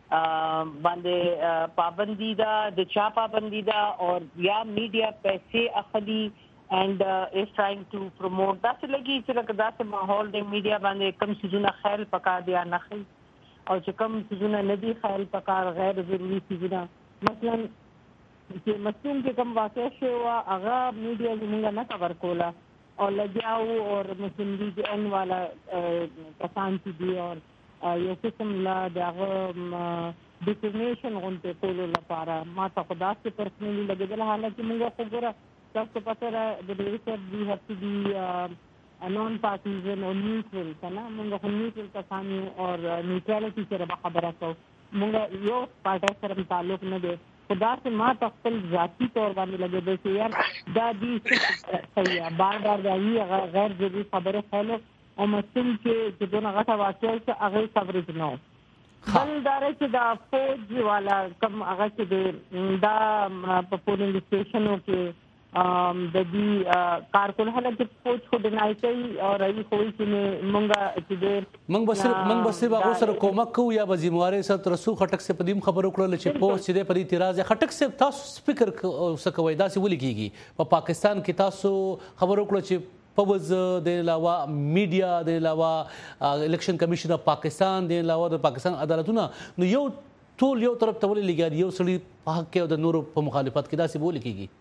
باندې پابندی دا د چا پابندی دا او یا میډیا پیسې اخلي and uh, is trying to promote داسې لګي چې لکه داسې ماحول د میډیا باندې کم څیزونه خیال پکار دي نه خي او چې کم څیزونه نه دي خیال پکار غیر ضروري څیزونه مثلا چې مسلم کې کم واقع شو هغه میډیا زموږ نه کور کولا او لګیاو او مسلم لیگ ان والا کسان چې دي او یو قسم لا دغه ډیفرمیشن غونډه کولو لپاره ما ته خدا څخه پرسنلی لګیدل حالانکه موږ خو ګره تاسو پته را د ریسرچ دی هڅه دی نون پارټیزن او نیوټرل کنه موږ خو نیوټرل کسان او نیوټرالټي سره خبره کوو موږ یو پارټي سره تعلق نه دی خدا سے ما خپل ذاتی طور باندې لګیدل چې یار دا دي صحیح بار بار دا غیر ضروري خبره خلک او مسلم کې چې دغه غټه واقعي چې هغه کوریج نه بل دار چې دا فوج والا کم هغه چې دا په پولینګ سټیشنو کې د دې کارکونو هله چې فوج خو ډنای کوي او راي خو چې مونږه چې دې مونږ بس مونږ بس هغه سره کومک کوو یا بزیمواري سره ترسو خټک سه پدیم خبرو کړل چې فوج چې په اعتراض خټک سه تاسو فکر وسکوي دا سی ولي کیږي په پاکستان کې تاسو خبرو کړل چې پوز د علاوه میډیا د علاوه الیکشن کمیشن اف پاکستان د علاوه د پاکستان عدالتونه نو یو ټول یو طرف ته ولې لګیا یو سړي په حق کې او د نورو په مخالفت کې دا سی ولي کیږي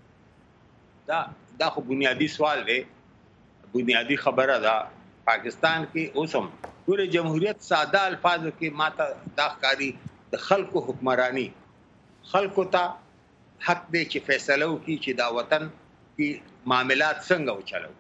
دا دا خو بنیادی سوال دی بنیادی خبره ده پاکستان کې اوسم ټول جمهوریت ساده الفاظو کې ماته دا ښکاری د خلکو حکمرانی خلکو ته حق دی چې فیصله وکړي چې دا وطن کې معاملات څنګه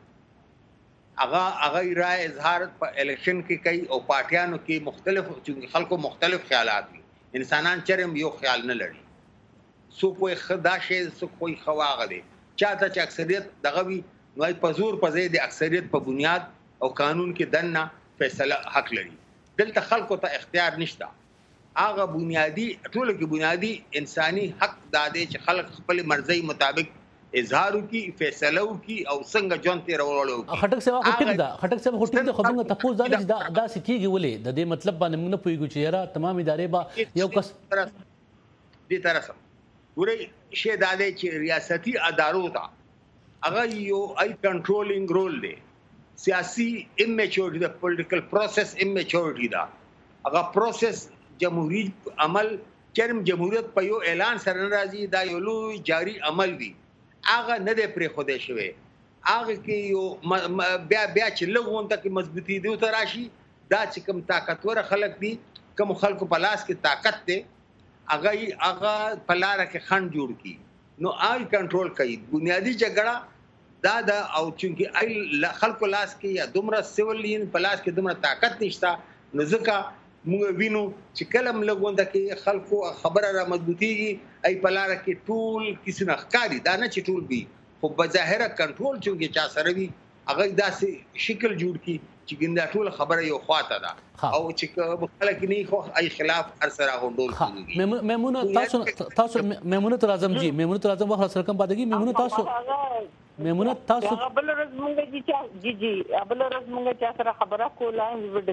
وچلو هغه هغه رائے اظهار په الیکشن کې کوي او پارټیانو کې مختلف خلکو مختلف خیالات دي انسانان چرم یو خیال نه لري سو کوئی خدا شي سو کوئی خواغه دي چاته چې اکثریت دغه وي نو په زور په ځای د اکثریت په بنیاد او قانون کې دنه فیصله حق لري دلته خلکو ته اختیار نشته هغه بنیادی ټول کې بنیادی انساني حق داده چې خلک خپل مرزي مطابق اظهار وکي فیصله وکي او څنګه جون تیر ورولو خټک سیوا خو ټیک دا خټک سیوا خو ټیک دا خو موږ تاسو دا دا دا سکیږي ولې د دې مطلب باندې موږ نه پوهیږو چې یاره تمام ادارې با یو کس دې طرف ورې شي دا دی چې ریاستي ادارو ته هغه یو ای کنټرولینګ رول دی سیاسي امچورټی د پولیټیکل پروسس امچورټی دا هغه پروسس جمهوریت عمل چرم جمهوریت په یو اعلان سره راځي دا یو لوی جاری عمل دی هغه نه دی پرې خوده شوی هغه کې یو بیا بیا چې لغون ته کې مضبوطی دی تر راشي دا چې کوم طاقتور خلک دي کوم خلکو په لاس کې طاقت دی هغه هغه په لار کې خند جوړ کی نو آی کنټرول کوي بنیادی جګړه دا دا او چې ای خلکو لاس کې یا دومره سیولین په لاس کې دومره طاقت نشته نو ځکه موږ وینو چې کلم لګونده کې خلکو خبره را مضبوطیږي ای په لار کې ټول کیسه نخکاری دا نه چې ټول وي خو بظاهره کنټرول چې چا سره وي هغه داسې شکل جوړ کی چې ګنده ټول خبره یو خواته ده او چې خلک نه خو ای خلاف هر سره غونډول کوي میمونه تاسو تاسو میمونه اعظم جی میمونه اعظم وخت سره کوم پاتګي میمونه تاسو میمونه تاسو قبل ورځ مونږ چې جی جی قبل ورځ مونږ چې سره خبره کوله وی ور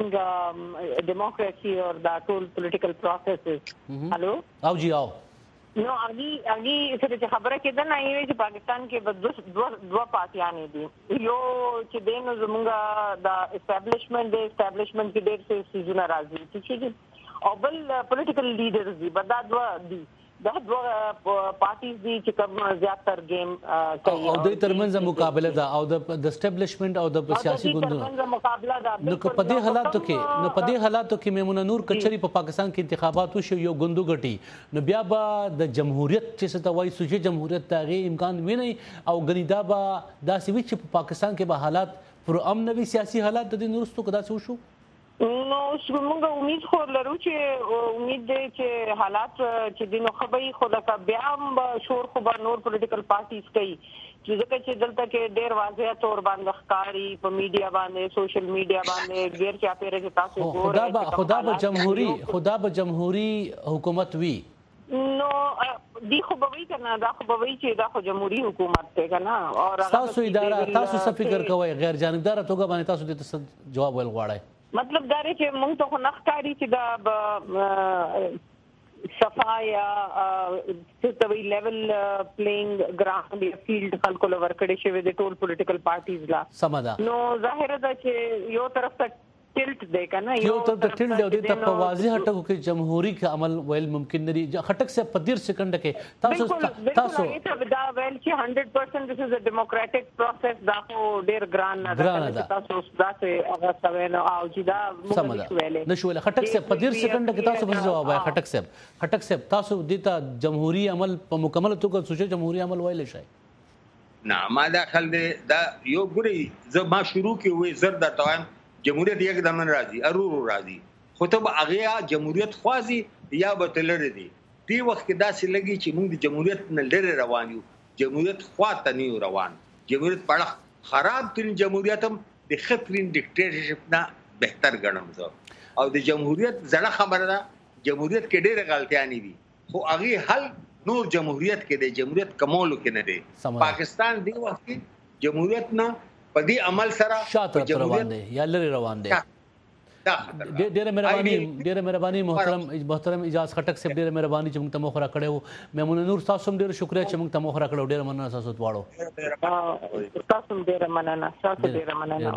ډسکسینګ ډیموکراسي اور دا ټول پولیټیکل پروسسز هالو او جی آو نو اغي اغي څه خبره کېده نه یې چې پاکستان کې بس دوه دوه پارټیانې دي یو چې دینو زمونږه د اسټابلیشمنت د اسټابلیشمنت کې ډېر څه سيزونه راځي چې او بل پولیټیکل لیډرز دي بدا دوه دي دا دوه پارټیز دي چې کوم زیاتره گیم کوي او د ترمنځ مقابله ده او د اسټابلیشمنت او د سیاسي ګوندونو ترمنځ مقابله ده نو په دې حالاتو کې نو په دې حالاتو کې میمونه نور کچري په پاکستان کې انتخابات وشو یو ګوندو غټي نو بیا به د جمهوریت چې څه توای سوچي جمهوریت تاغي امکان ویني او غنیدا به داسې وي چې په پاکستان کې به حالات پر امن وي سیاسي حالات د دې نورستو کدا څه وشو نو څنګه امید خو لرو چې امید دی چې حالات چې دینو خبري خو لکه بیا هم شور خو به نور پولیټیکل پارټیز کوي چې ځکه چې دلته کې ډېر واضح تور باندې ښکاری په میډیا باندې سوشل میډیا باندې ډېر چا پیره چې تاسو ګورئ خدا به خدا به جمهوریت خدا به جمهوریت حکومت وی نو دی خو به وی کنه دا خو به وی چې دا خو جمهوریت حکومت ته کنه او تاسو اداره تاسو څه فکر کوئ غیر جانبدار توګه باندې تاسو دې جواب ول غواړئ مطلب دا دی چې موږ ته خو نختاري چې دا صفایا ستوي لیول پلیینګ ګراوند یا فیلډ خلکو لور کړي شوی د ټول پولیټیکل پارټیز لا سمدا نو ظاهر ده چې یو طرف ته ټلټ دی کنه یو طرف ته ټلټ دی ته په واضح ټکو کې جمهوریت عمل ویل ممکن نه دی خټک سے پدیر سکند کې تاسو تاسو دا ویل چې هنډریډ پرسنٹ دس از ا ډیموکراټک پروسس دا خو ډیر ګران نه ده تاسو دا څه هغه سوینو او چې دا سمدا نشو له خټک سے پدیر سکند کې تاسو په جواب ہے خټک سے خټک سے تاسو دیتا جمهوریت عمل په مکمل توګه سوچ جمهوریت عمل ویل شي نه ما داخل دی دا یو ګوري زه ما شروع کې وې زر د توان جمهوریت یک دمن راځي ارورو راځي خو ته به هغه جمهوریت خوازي یا به تلری دي دی وخت کې داسې لګي چې موږ د جمهوریت نه لری روان یو جمهوریت خواته نه روان جمهوریت پړه خراب ترین جمهوریت هم د خطرین ډیکټیټرشپ نه بهتر ګڼم زه او د جمهوریت زړه خبره ده جمهوریت کې ډېر غلطیاں دي خو هغه حل نور جمهوریت کې د جمهوریت کمولو کې نه دی پاکستان دی وخت کې جمهوریت نه په دې عمل سره شاته روان دي یا لري روان دي ډېر مهرباني ډېر مهرباني محترم محترم اجازه خټک صاحب ډېر مهرباني چې موږ ته مخ را کړو میمون نور تاسو هم ډېر شکریا چې موږ ته مخ را کړو ډېر مننه تاسو دواړو تاسو ډېر مننه تاسو ډېر مننه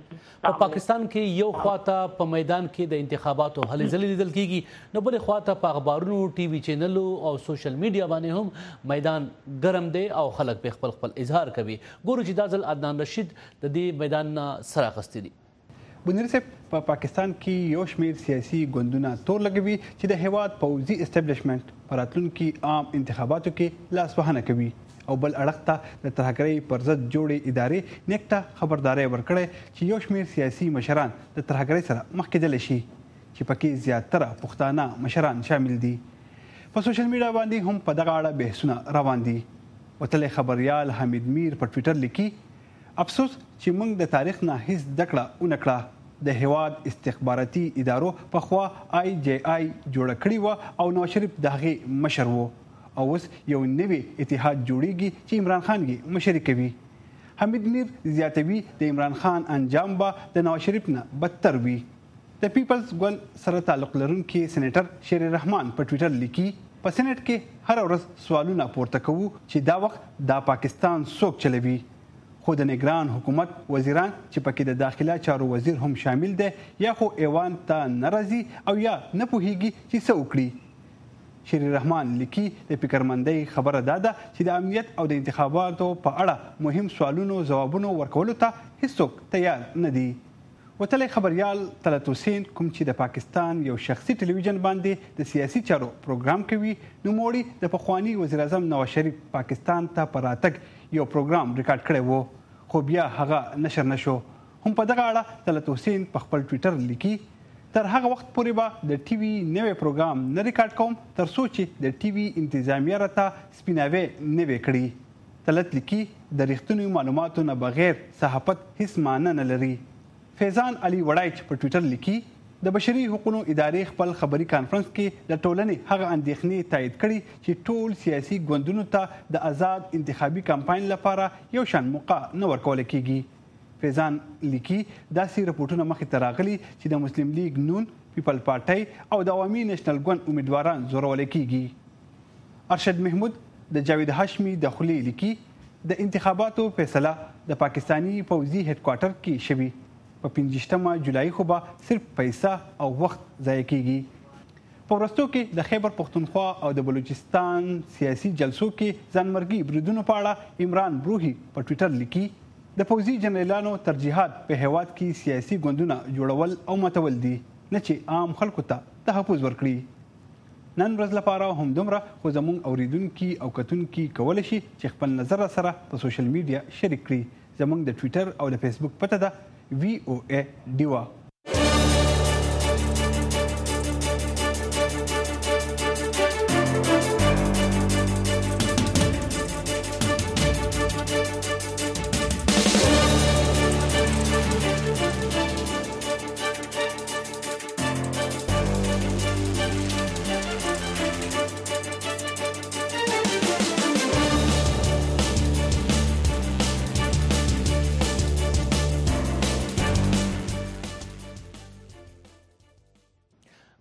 په پاکستان کې یو خواته په میدان کې د انتخاباتو هلې ځلې لیدل کیږي نو بل خواته په اخبارونو ټي وي چینلو او سوشل میډیا باندې هم میدان ګرم دی او خلک په خپل خپل اظهار کوي ګورو چې دازل عدنان رشید د دې میدان سره غستې دي بنیر صاحب په پاکستان کې یو شمېر سیاسي ګوندونه تور لګوي چې د هیواد پوځي اسټابلیشمنت په راتلونکي عام انتخاباتو کې لاسوهنه کوي او بل اړخ ته د ترهګرۍ پر ضد جوړې ادارې نیک ته خبرداری ورکړې چې یو شمېر سیاسي مشران د ترهګرۍ سره مخ کېدلی شي چې پکې زیاتره پښتانه مشران شامل دي په سوشل میډیا باندې هم په دغه اړه بحثونه روان دي وتلی خبریال حمید میر په ټویټر لیکي افسوس چې موږ د تاریخ نه هیڅ زده کړه ونه کړه د هیواد استخباراتي ادارو پخوا آی جی آی جوړه کړې وه او نواز شریف د هغې مشر و او اوس یو نوی اتحاد جوړیږي چې عمران خان یې مشري کوي حمید میر زیاتوي د عمران خان انجام به د نواز شریف نه بدتر وي د پیپلز ګوند سره تعلق لرونکي سېنیټر شیر رحمان په ټویټر لیکي په سېنیټ کې هر ورځ سوالونه پورته کوو چې دا وخت دا پاکستان څوک چلوي خو د نگران حکومت وزیران چې پکې د داخله چارو وزیر هم شامل دی یا خو ایوان ته نه راځي او یا نه پوهیږي چې څه وکړي شیر رحمان لیکي د فکرمندۍ خبره دا ده چې د امنیت او د انتخاباتو په اړه مهم سوالونو ځوابونو ورکولو ته هیڅوک تیار نه دي وتلی خبریال طلعت حسین کوم چې د پاکستان یو شخصي ټلویزیون باندې د سیاسي چارو پروګرام کوي نوموړي د پخواني وزیر اعظم نواز شریف پاکستان ته په راتګ یو پروګرام ریکارډ کړی و خو بیا هغه نشر نشو هم په دغه اړه طلعت حسین په خپل ټویټر لیکي تر هغه وخت پورې به د ټي وي نوی پروګرام نه ریکارډ کوم تر څو چې د ټي وي انتظامیه راته سپیناوی نه وي کړي طلعت لیکي د رښتینو معلوماتو نه بغیر صحافت هیڅ معنی نه لري فیضان علي وړایچ په ټویټر لیکي د بشري حقوقو ادارې خپل خبري کانفرنس کې د ټولنې هغه اندېښنې تایید کړي چې ټول سیاسي ګوندونو ته د آزاد انتخابي کمپاین لپاره یو شان موقع نه ورکول کېږي فیضان لیکي داسې رپورټونه مخې ته راغلي چې د مسلم لیگ نون پیپل پارټۍ او د عوامي نېشنل ګوند امیدواران زورول کېږي ارشد محمود د جاوید هاشمي د خولي لیکي د انتخاباتو فیصله د پاکستانی پوځي هډ کوارټر کې شوي په پنځشتمه جولای خو به صرف پیسه او وخت ضایع کیږي په وروستو کې د خیبر پښتونخوا او د بلوچستان سیاسي جلسو کې ځانمرګي بریدونو په اړه عمران بروحي په ټویټر لیکي د پوځي جنرالانو ترجیحات په هیواد کې سیاسي ګوندونه جوړول او ماتول دي نه چې عام خلکو ته تحفظ ورکړي نن ورځ لپاره هم دومره خو زموږ اوریدونکي او کتونکي کولی شي چې خپل نظر سره په سوشل میډیا شریک کړي زموږ د ټویټر او د فیسبوک پته ده وی او ای ډیوا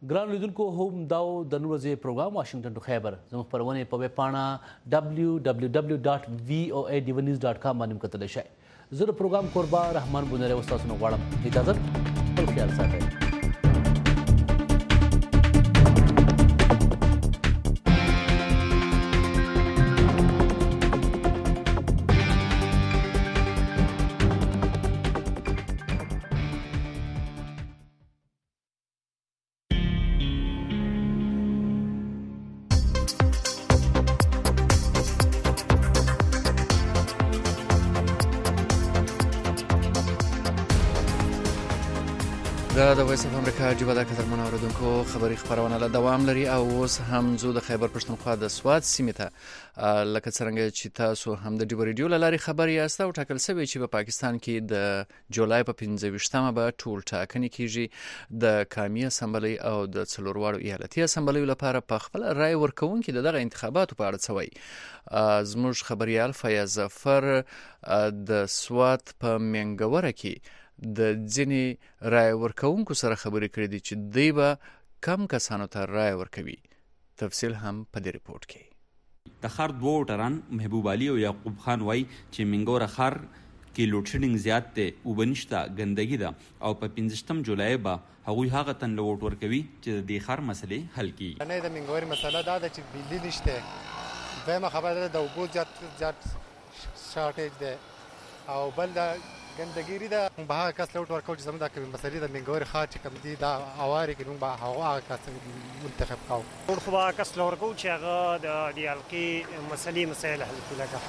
ګران لیدونکو هم دا د نن ورځې پروګرام واشنگټن ټو خیبر زموږ خپرونې په ویب پاڼه ډبلیو ډبلیو ډبلیو ډاټ وی او ای ډیو نیوز ډاټ کام باندې کتلی شئ. زه د پروګرام کوربه رحمان بونری ستاسو نه غواړم اجازت خپل خیال ساتئ. دا د وایس اف امریکا جبه د قدرمنو اوریدونکو خبري خبرونه له دوام لري او اوس هم زو د خیبر پښتونخوا د سواد سیمې ته لکه څنګه چې تاسو هم د ډیو ریډیو لاري خبري یاست او ټاکل شوی چې په پاکستان کې د جولای په پنځه ویشتمه به ټول ټاکنې کیږي د قومي اسمبلی او د څلورواړو ایالتي اسمبلی لپاره په خپل رائے ورکوونکي دغه انتخاباتو په اړه څوي. زموږ خبريال فیاض ظفر د سواد په منګوره کې د ځینې رائے ورکوونکو سره خبرې کړې دي چې دوی به کم کسانو ته رائے ورکوي. تفصیل هم په دې ریپورت کې. د ښار دوه ووټران محبوب علي او یعقوب خان وایي چې منګوره ښار کې لوډ شیډینګ زیات دی، اوبه نشته، ګندګي ده او په پنځویشتم جولای به هغوی هغه تن له ووټ ورکوي چې د دې ښار مسلې حل کړي. نه د منګورې مسله دا ده چې بجلي نشته، دویمه خبره ده د اوبو زیات زیات شارټیج دی او بل د ګندګيري دا به هغه کس له وټ ورکو چې زموږ د کومې مسلې د منګورې ښار چې کوم دي دا اوارې کې موږ به هغه هغه کس منتخب کوو. وټ خو به کس له ورکو چې هغه د دې حلقې مسلې مسایل حل کړي. لکه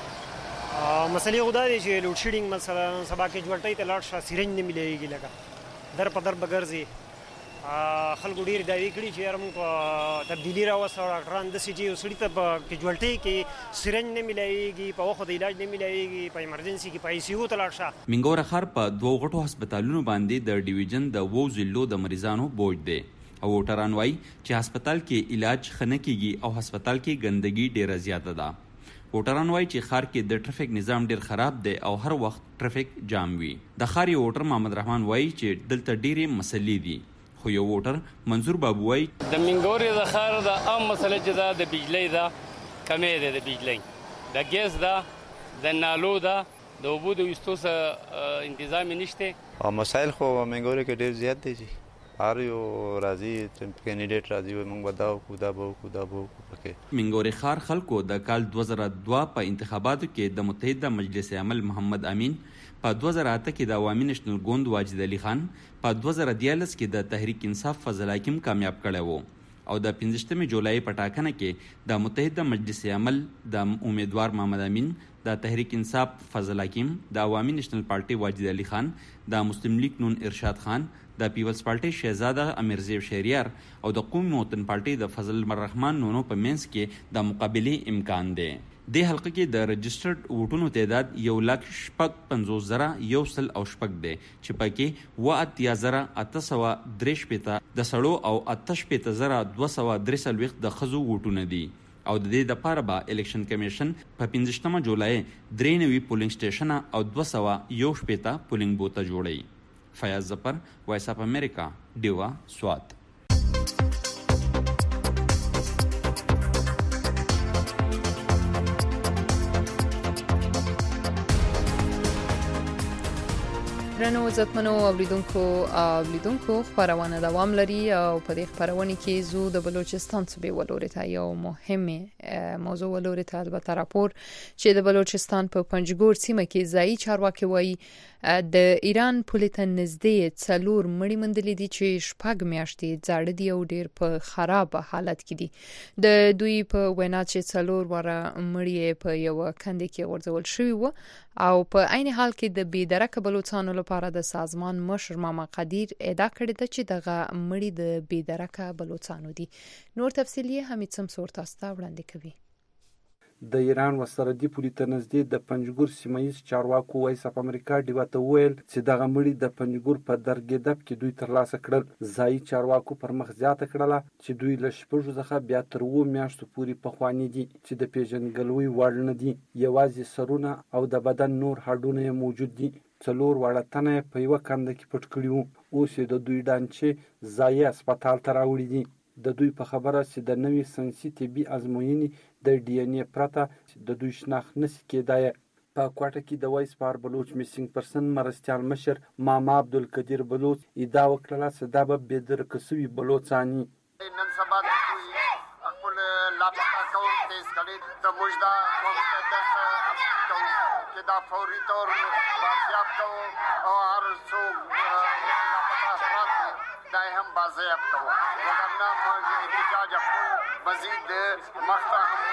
مسلې خو دا دي چې لوډ شیډینګ مثلا سبا کې جوړټۍ ته لاړ شه سیرنج نه ملېږي، لکه در په در به ګرځي. خلکو ډېر دعوې کړي چې یاره موږ په تبدیلي راوسته ډاکټران داسې چې یو سړي ته په کیجوالټۍ کې سیرنج نه میلاویږي، په وخت د علاج نه میلاویږي، په ایمرجنسي کې په آی سی یو ته لاړ شه. منګوره ښار په دوو غټو هسپتالونو باندې د ډیویژن د اوو ضلعو د مریضانو بوج دی او ووټران وایي چې هسپتال کې علاج ښه نه کیږي او هسپتال کې ګندګي ډېره زیاته ده. ووټران وایي چې ښار کې د ټرافیک نظام ډېر خراب دی او هر وخت ټرافیک جام وي. د ښار یو ووټر محمد رحمان وایي چې دلته ډېرې مسلې دي، خو یو ووټر منظور بابو وایي د منګورې د ښار د عام مسله چې ده د بجلۍ ده، کمې ده د بجلۍ، د ګیس ده، د نالو ده، د اوبو د ویستو څه انتظام نشته. او مسایل خو منګورې کې ډېر زیات دي چې هر یو راځي کینډیډیټ راځي وایي موږ به دا وکړو دا به وکړو دا به وکړو. پکې منګورې ښار خلکو د کال دوه زره دوه په انتخاباتو کې د متحده مجلس عمل محمد امین، په دوه زره اته کې د عوامي نشنل ګوند واجد علي خان، په دوه زره دیارلس کې د تحریک انصاف فضل حکیم کامیاب کړی وو او د پنځویشتمې جولای په ټاکنه کې د متحده مجلس عمل د امیدوار محمد امین، د تحریک انصاف فضل حکیم، د عوامي نشنل پارټي واجد علي خان، د مسلم لیگ نون ارشاد خان، د پیپلز پارټي شهزاده امیرزیب شهریار او د قومي وطن پارټي د فضل الرحمن نونو په منځ کې د مقابلې امکان دی. دې حلقه کې د رجسټرډ ووټونو تعداد یو لک شپږ پنځوس زره یو سل او شپږ دی چې پکې اووه اتیا زره اته سوه درې شپېته د سړو او اته شپېته زره دوه سوه درې څلوېښت د ښځو ووټونه دي او د دې دپاره به الیکشن کمیشن په پنځویشتمه جولای درې نوي پولینګ سټیشنه او دوه سوه یو شپېته پولینګ بوته جوړوي. فیاض ظفر، وایس اف امریکا، ډیوا، سوات. درنو عزتمنو اوریدونکو اوریدونکو خبرونه دوام لري او په دې خبرونه کې زو د بلوچستان صوبې ولوري ته یو مهمه موضوع ولوري ته البته راپور چې د بلوچستان په پنجګور سیمه کې ځایي چارواکي وایي د ایران پولیس نږدې څلور مړي مندلې دي چې شپږ میاشتې زاړه دي او ډېر په خراب حالت کې دي. د دوی په وینا چې څلور واره مړي په یو کندې کې ورځول شوی و او په عین حال کې د بېدرکه بلوچستانو لپاره د سازمان مشر ماما قدیر ادعا کړې ده چې دغه مړي د بېدرکه بلوچستانو دي. نور تفصیلی حمید سمسور تاسو ته وړاندې کوي. د ایران وسردي پولي ته نږدې د پنجګور سیمایي چارواکو وایس اف امریکا ډیوا ته وویل چې دغه مړي د پنجګور په درګېدب کې دوی ترلاسه کړل. ځایي چارواکو پر مخ زیاته کړله چې دوی له شپږو څخه بیا تر اووه میاشتو پورې پخواني دي چې د پیژندګلوۍ وړ نه دي، یوازې سرونه او د بدن نور هډونه یې موجود دي. څلور واړه تنه په یوه کنده کې پټ کړي وو. اوس یې د دوی ډانچې ځایي هسپتال ته راوړي دي. د دوی په خبره چې د نوې سنسي طبي ازموینې د ډي ان اے پرته د دوی شناخت نشي کېدای. په کوټه کې د وایس پار بلوچ میسنګ پرسن مرستیال مشر ماما عبدالقدیر بلوچ ادعا وکړه چې دا به بېدرکه سوي بلوچاني نن سبا د دوی خپل لاپتا کوم تیز کړي د مجدا مقدس کوم چې دا فوري طور بازیاب کوو او هر څوک لاپتا افراد دا هم بازیاب کوو وګرنه موږ احتجاج خپل مزید مخته هم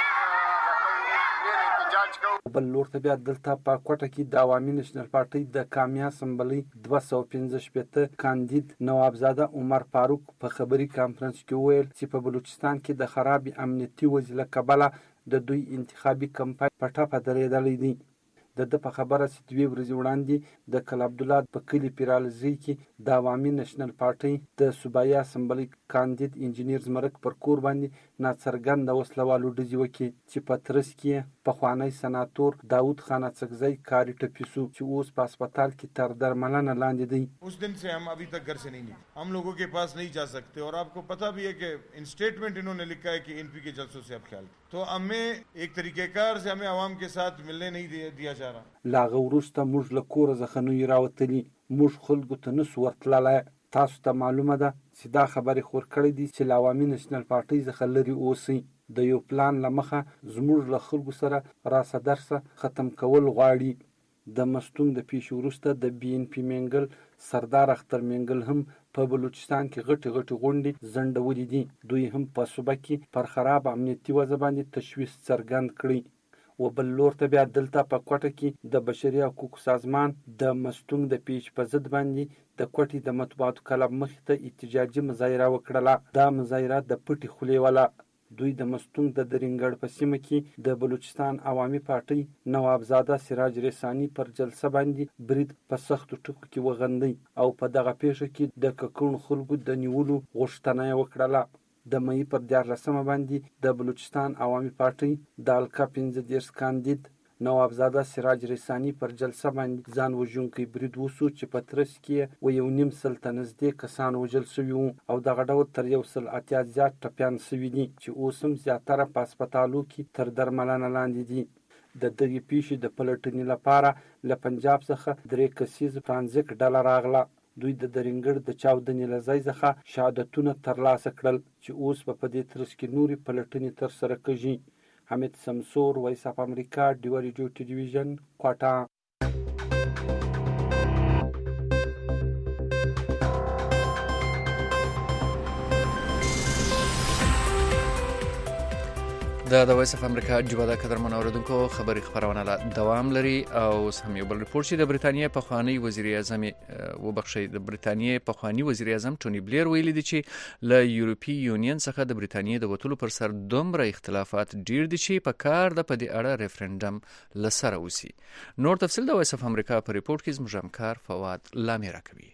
بل لور ته بیا دلته په کوټه کې د عوامي نېشنل پارټۍ د کامیا اسمبلۍ دوه سوه پنځه شپېته کاندید نوابزاده عمر فاروق په خبري کانفرنس کې وویل چې په بلوچستان کې د خراب امنیتي وضع له کبله د دوی انتخابي کمپاین په ټپه درېدلی دی. د ده په خبره چې دوې ورځې وړاندې د کل عبدالله په کلي پیرالزۍ کې د عوامي نېشنل پارټۍ د صوبایي اسمبلۍ کاندید انجینیر زمرک پر کور باندې ناڅرګنده وسلوالو ډزې وکړې چې په ترڅ کې پخوانی سناتور داود خان اڅکزی کاري ټپي شو چې اوس په هسپتال کې تر درملنه لاندې دی. उस दिन से हम अभी तक घर से नहीं निकले, हम लोगों के पास नहीं जा सकते और आपको पता भी है कि इन स्टेटमेंट इन्होंने लिखा है कि एनपी के जलसों से आप ख्याल तो हमें एक तरीकेकार से हमें आवाम के साथ मिलने नहीं दिया जा रहा. لاغه وروسته موږ له کوره څخه نوي راوتلي موږ خلکو ته نسو ورتللی. تاسو ته معلومه ده چې دا خبرې خور کړی دي چې له عوامي نېشنل پارټۍ څخه لرې اوسئ. د یو پلان له مخه زموږ له خلکو سره راسه درسه ختم کول غواړي. د مستونګ د پیښې وروسته د بي ان پي مینګل سردار اختر مینګل هم په بلوچستان کې غټې غټې غونډې ځنډولې دي. دوی هم په صوبه کې پر خراب امنیتي وضع باندې تشویش څرګند کړی. و بل لور ته بیا دلته په کوټه کې د بشري حقوقو سازمان د مستونګ د پیښې په ضد باندې د کوټې د مطبوعاتو کلب مخې ته احتجاجي مظاهره وکړله. دا مظاهره د پټې خولې وله. دوی د مستونګ د درینګړ په سیمه کې د بلوچستان عوامي پارټۍ نوابزاده سراج ریسانی پر جلسه باندې برید په سختو ټکو کې وغندی او په دغه پیښه کې د ککړو خلکو د نیولو غوښتنه یې وکړله. د مې پر دیارلسمه باندې د بلوچستان عوامي پارټۍ د الکا پنځه دېرش کاندید نوابزاده سراج ریسانی پر جلسه باندې ځان وژونکی برید وسو چې په ترڅ کې و یو نیم سل ته نږدې کسان وژل شوي وو او دغه ډول تر یو سل اتیا زیات ټپیان شوي دي چې اوس هم زیاتره په هسپتالو کې تر درملنه لاندې دي. د دغې پیښې د پلټنې لپاره له پنجاب څخه درې کسیزه فرانزیک ډله راغله. دوی د درینګړ د چاودنې له ځای څخه شهادتونه ترلاسه کړل چې اوس به په دې ترڅ کې نورې پلټنې ترسره کېږي. حمید سمسور، وایس اف امریکا، ډیوا ریډیو ټلویزیون، کوټه. د د وایس اف امریکا ډیوا د قدرمن اوریدونکو خبري خبرونه لا دوام لري او سم یو بل ریپورت چې د برتانیې پخوانی وزیر اعظم وبخښي د برتانیې پخوانی وزیر اعظم ټونی بلیر ویلي دی چې له یورپی یونین څخه د برتانیې د وټولو پر سر دومره اختلافات ډیر دي چې په کار د پدې اړه ریفرندم لسره وسی. نور تفصیل د وایس اف امریکا په ریپورت کې زموږ همکار فواد لامی راکوي.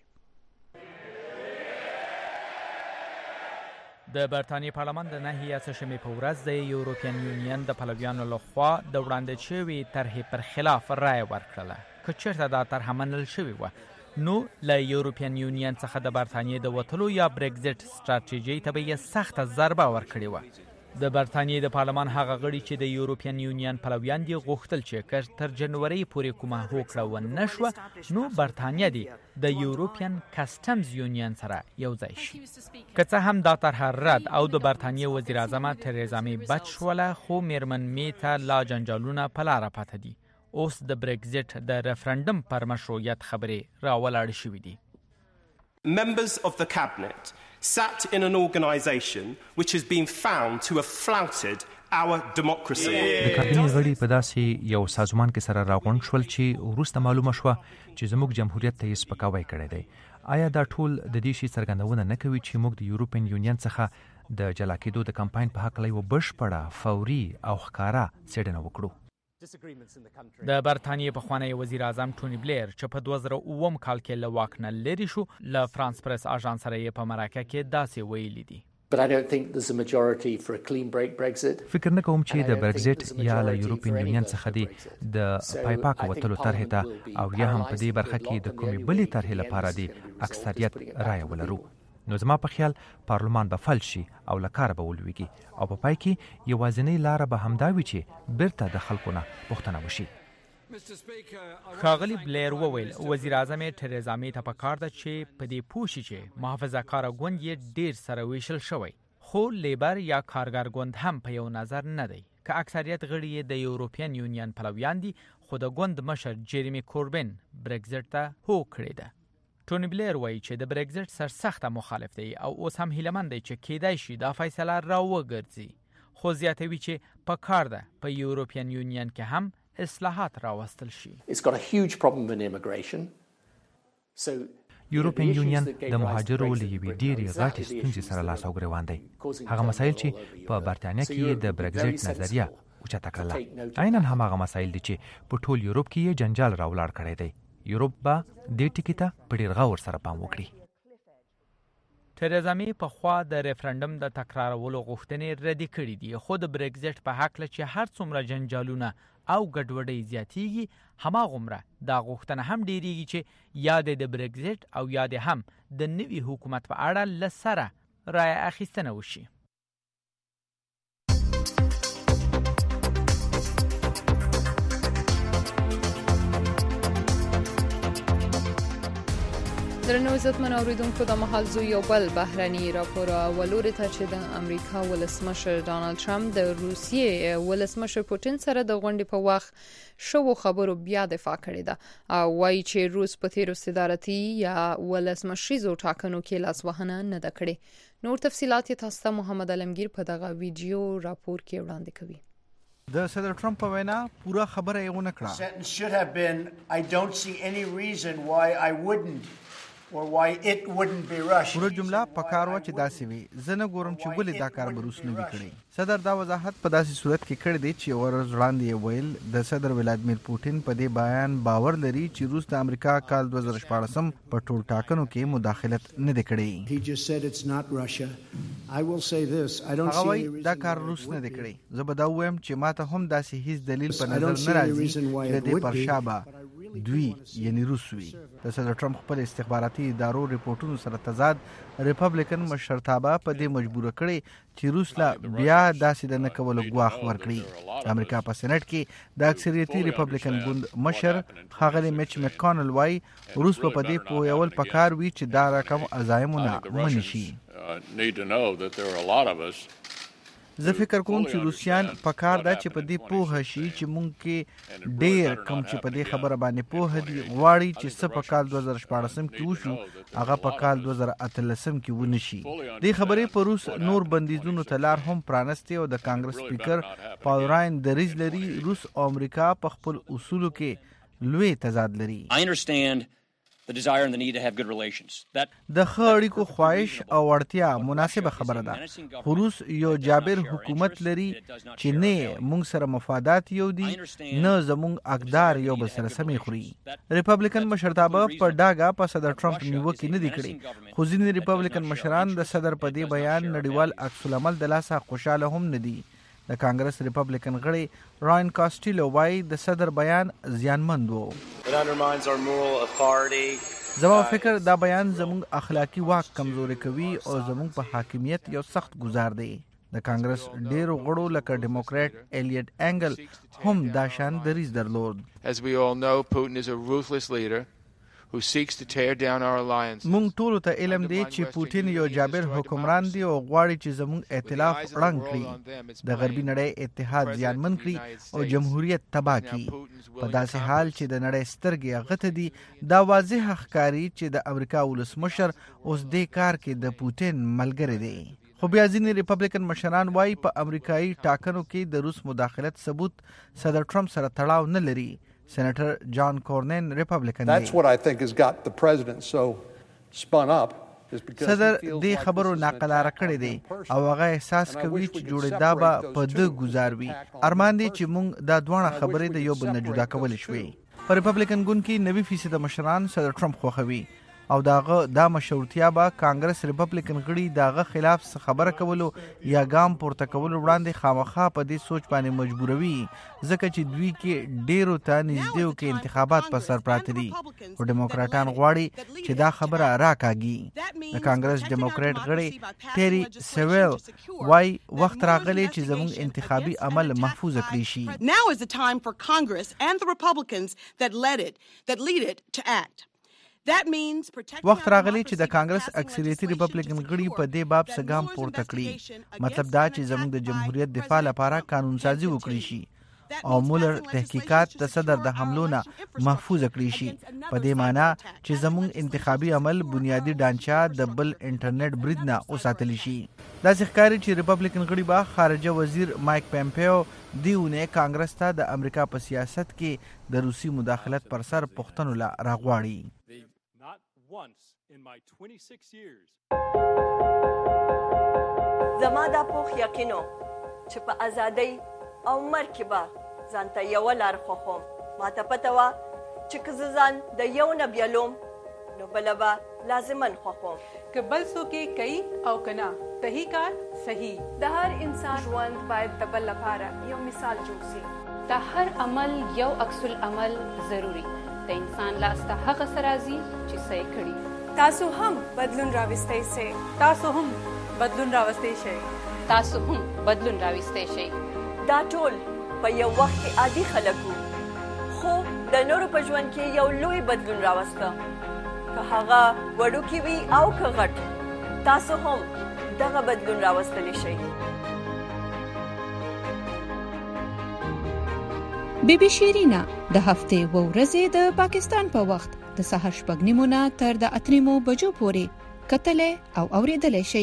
د برتانیې پارلمان د نهي اتشمې په ورځ د یورپین یونین د پلویانو لخوا د وړاندې شوې طرحې پر خلاف رایه ورکړله. که چېرته دا طرحه منل شوې وه نو له یورپین یونین څخه د برتانیې د وتلو یا برګزټ ستراتیژۍ ته به یې سخته ضربه ورکړې وه. د برتانیې د پارلمان هغه غړي چې د یورپین یونین پلویان دي غوښتل چې که تر جنوري پورې کومه هوکړه ونه شوه نو برتانیه دي د یورپین کسټمز یونین سره یو ځای شي. که څه هم دا طرحه رد او د برتانیې وزیر اعظم تریزا می بچ شوله خو میرمن می ته لا جنجالونه په لاره پاته دي. اوس د برګزټ د ریفرندم پر مشروعیت خبرې راولاړې شوې دي. Members of the cabinet sat in an organisation which has been found to have flouted our democracy. د کابینې غړي په داسې یو سازمان کې سره راغونډ شول چې وروسته معلومه شوه چې زموږ جمهوریت ته یې سپکاوی کړی دی. آیا دا ټول د دې شي څرګندونه نه کوي چې موږ د یورپین یونین څخه د جلا کېدو د کمپاین په هکله یوه بشپړه فوري او ښکاره څېړنه وکړو؟ د برتانیې پخوانی وزیر اعظم ټونی بلیر چې په دوه زره اووم کال کې له واک نه لرې شو له فرانس پریس اژانس سره یې په مرکه کې داسې ویلي دي. فکر نه کوم چې د برگزیټ یا له یورپین یونین څخه دی د پایپاک وتلو طرح ته او یا هم په دې برخه کې د کومې بلې طرحې لپاره دی اکثریت رایه ولرو. نو زما په خیال پارلمان به فلج شي او له کاره به ولویږي او په پای کې یوازینۍ لاره به همدا وي چې بیرته د خلکو نه پوښتنه وشي. ښاغلي بلیر وویل وزیر اعظم تریزا مې ته پکار ده چې په دې پوه شي چې محافظه کاره ګوند یې ډیر سره ویشل شوی، خو لیبر یا کارګر ګوند هم په یو نظر نه دی که اکثریت غړي یې د یورپین یونین پلویان دي، خو د ګوند مشر جیرمی کوربین برگزیټ ته هو کړی ده. ټونی بلیر وایي چې د برگزیټ سرسخته مخالف دی او اوس هم هیلهمند دی چې کیدای شي دا فیصله راوګرځي، خو زیاتوي چې په کار ده په یورپین یونین کې هم اصلاحات راوستل شي. یورپین یونین د مهاجرو له یوې ډېرې غټې ستونزې سره لاس او ګرېوان دی. هغه مسایل چې په برتانیا کې د برگزیټ نظریه اوچته کړله عیناً هماغه مسایل دي چې په ټول یورپ کې یې جنجال راولاړ کړی دی. یورپ به دې ټکي ته په ډېر غور سره پام وکړي. تریزا مې پخوا د ریفرنډم د تکرارولو غوښتنې ردې کړې دي، خو د برگزیټ په هکله چې هر څومره جنجالونه او ګډوډۍ زیاتیږي هماغومره دا غوښتنه هم ډیریږي چې یا د برگزیټ او یا د هم د نوي حکومت په اړه له سره رایه اخیستنه وشي. درنو عزتمن اوریدونکو د مهال زو یو بل بهرني راپور ولوري ته چې د امریکا ولسمشر ډانلډ ټرمپ د روسیې ولسمشر پوتین سره د غونډې په وخت شو خبرو بیا دفاع کړې ده او وايي چې روس په تیرو صدارتي یا ولسمشریزو ټاکنو کې لاسوهنه نه ده کړې. نور تفصيلات یې تاسو ته محمد علمگیر په دغه ویډیو راپور کې وړاندې کوي. د صدر ټرمپ په وینا پوره خبره یې ونه کړه. or why it wouldn't be rushed. پوره جمله پکار و چې داسې وي زه نه ګورم چې ولې دا کار به روس نه وي کړی. صدر دا وضاحت په داسې صورت کې کړی دی چې ورځ وړاندې یې ویل د صدر ولادیمیر پوتین په دې بیان باور لري چې روس د امریکا کال دوه زره شپاړسم په ټول ټاکنو کې مداخلت نه دی کړی. He just said it's not Russia. I will say this, I don't see any reason دا کار روس نه دی کړی. زه به دا وایم چې ماته هم داسې هیڅ دلیل په نظر نه راځي چې د پرشابه دوی یعنی روس وي. د صدر ټرمپ خپل استخباراتي ادارو ریپورتونو سره تضاد ریپبلیکن مشرتابه په دې مجبور کړي چې روس لا بیا داسې د نه کولو ګواښ ورکړي. د امریکا په سېنات کې د اکثریتي ریپبلیکن ګوند مشر ښاغلی میچ مکانل وایي روس په دې پوهول پکار وي چې دا رقم عزایمونه منې شي. زه فکر کوم چې روسیان پکار دا چې په دې پوه شي چې مونږ کې ډېر کم چې په دې خبره باندې پوه دي غواړي چې څه په کال دوه زره شپاړسم کې وشو هغه په کال دوه زره اتلسم کې ونه شي. دې خبرې په روس نور بندیزونو ته لار هم پرانستې او د کانګرس سپیکر پال راین دریځ لري روس او امریکا په خپل اصولو کې لوی تضاد لري. The desire and the need to have good relations. That د خړیکو خواهش او اړتیا مناسبه خبره ده. خو روس یو جابر حکومت لري چې نه موږ سره مفادات یو دي نه زموږ اقدار یو بل سره سمې خوري. ریپبلیکن مشرتابه په ډاګه په صدر ټرمپ نیوکه نه دی کړی خو ځینې ریپبلیکن مشران د صدر په دې بیان نړیوال عکس العمل د لاسه خوشاله هم نه دي. د کانګرس ریپبلیکن غړي راین کاسټیلو وایي د صدر بیان زیانمند و. زما فکر دا بیان زموږ اخلاقی واک کمزوري کوي او زموږ په حاکمیت یو سخت گزار دی. د کانګرس ډیرو غړو لکه ډیموکرات الیټ انګل هم دا شان دریځ درلود. As we all know, Putin is a ruthless leader who seeks to tear down our alliance. مونږ ټول ته علم دی چې پوتین یو جابر حکمران دی او غواړي چې زموږ ائتلاف ړنګ کړي د غربي نړۍ اتحاد زیانمن کړي او جمهوریت تباه کړي. په داسې حال چې د نړۍ سترګې هغه ته دي دا واضح ښکاري چې د امریکا ولسمشر اوس دې کار کې د پوتین ملګری دی. خو بیا ځینې ریپبلیکن مشران وایي په امریکایي ټاکنو کې د روس مداخلت ثبوت صدر ټرمپ سره تړاو نه لري. سینیټر جان کورنین ریپبلیکن دی. That's what I think has got the president so spun up. صدر دې خبرو ناقلاره کړی دی او هغه احساس کوي چې جوړې دا به په ده ګزار وي. ارمان دی چې موږ دا دواړه خبرې د یو بل نه جدا کولی شوې. په ریپبلیکن ګوند کې نوي فیصده مشران صدر ټرمپ خوښوي. او داغه دا مشورتیا به کانګرس ریپبلیکن غړي داغه خلاف خبره کولو یا ګام پورته کولو وړاندې خامخا په دې سوچ باندې مجبوروي ځکه چې دوی کې ډیرو ته نږدې او کې انتخابات په سر پراته دي او ډیموکراټان غواړي چې دا خبره راکاږي د کانګرس ډیموکراټ غړي ټيري سیویل وايي وخت راغلی چې زموږ انتخابي عمل محفوظ کړی شي. Now is the time for Congress and the Republicans that led it that lead it to act. وخت راغلی چې د کانګرس اکثریتي ریپبلیکن غړي په دې باب څه ګام پورته کړي مطلب دا چې زموږ د جمهوریت دفاع لپاره قانون سازي وکړي شي او مولر تحقیقات د صدر د حملو نه محفوظ کړي شي په دې معنی چې زموږ انتخابي عمل بنیادی ډانچه د بل انټرنیټ برید نه وساتلی شي. دا ښکاري چې ریپبلیکن غړي به خارجه وزیر مایک پمپیو دیونه کانګرس ته د امریکا په سیاست کې د روسي مداخلت پر سر پوښتنه لا راغواړي. زما دا پوخ یقینو چې په ازادۍ او مرګ کې به ځانته یوه لار خوښوم. ماته پته وه چې که زه ځان د یو نه بیلوم نو بله به لازماً خوښوم. که بل څوک یې کوي او که نه صحیح کار صحیح. د هر انسان ژوند باید د بل لپاره یو مثال جوړ شي. د هر عمل یو عکس العمل ضروري. د انسان لاس ته هغه څه راځي چې څه یې کړي. تاسو هم بدلون راوستی شئ. تاسو هم بدلون راوستی شئ. تاسو هم بدلون راوستی شئ. دا ټول په یو وخت کې عادي خلک وو خو د نورو په ژوند کې یو لوی بدلون راوسته که هغه وړوکی وي او که غټ تاسو هم دغه بدلون راوستلی شئ. بی بی شیرینا د هفتې و ورځې د پاکستان په وخت د سهار شپږ نیمو نه تر د اته نیمو بجو پورې کتلې او اورېدلې شئ.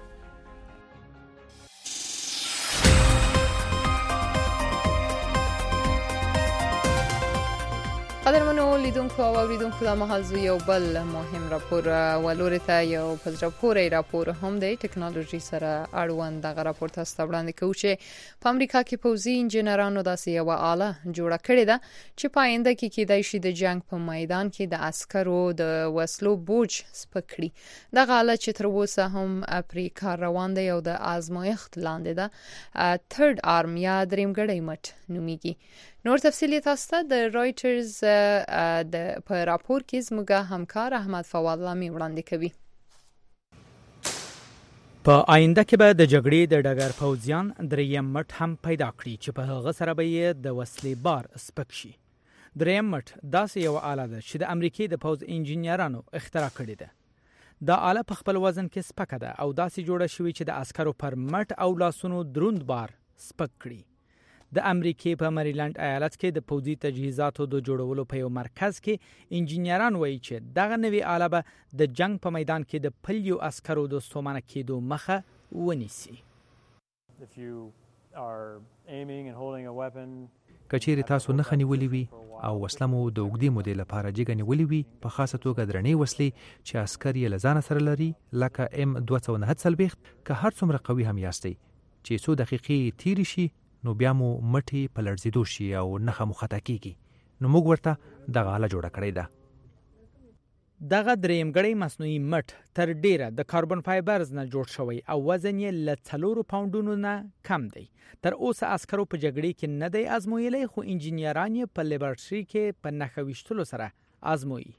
قدرمنو لیدونکو او اوریدونکو دا مهال زو یو بل مهم راپور ولوري ته یو پزره پورې راپور هم دی ټکنالوژي سره اړوند دغه راپور تاسو ته وړاندې کوو چې په امریکا کې پوځي انجنیرانو داسې یو آله جوړه کړې ده چې په آینده کې کېدای شي د جنگ په میدان کې د عسکرو د وسلو بوج سپک کړي. دغه آله چې تر اوسه هم پرې کار روان دی او د آزمایښت لاندې ده تھرد آرم یا درېمګړی مټ نومیږي. نور تفصیلی تاسو ته د رایټرز د په راپور کې زموږ همکار احمد فواد لامي وړاندې کوي. په آینده کې به د جګړې د ډګر پوځیان دریم مټ هم پیدا کړي چې په هغه سره به یې د وسلې بار سپک شي. دریم مټ داسې یو آله ده چې د امریکای د پوځ انجینرانو اختراع کړې ده. دا آله په خپل وزن کې سپکه ده او داسې جوړه شوې چې د عسکرو پر مټ او لاسونو دروند بار سپک کړي. د امریکای په مریلند ایالت کې د پوځي تجهیزاتو د جوړولو په یو مرکز کې انجینران وایي چې دغه نوې آله به د جنگ په میدان کې د پلیو عسکرو د ستومانه کېدو مخه ونیسي. کچېرې تاسو نه خنیولې وي او وسله مو د اوږدې مودې لپاره جګه نیولې وي په خاصه توګه درنې وسلې چې عسکر یې له ځانه سره لري لکه ام دوه سوه نهه څلوېښت که هر څومره قوي هم یاستئ چې څو دقیقې تیرې شي نو بیا مو مټي په لړزېدو شي او نښه مو خطا کیږي. نو موږ ورته دغه آله جوړه کړې ده. دغه درېمګړی مصنوعي مټ تر ډیره د کاربن فایبرز نه جوړ شوی او وزن یې له څلورو پاونډونو نه کم دی. تر اوسه عسکرو په جګړې کې نه دی ازمویلی خو انجینران یې په لیبارټري کې په نښه ویشتلو سره ازمویي.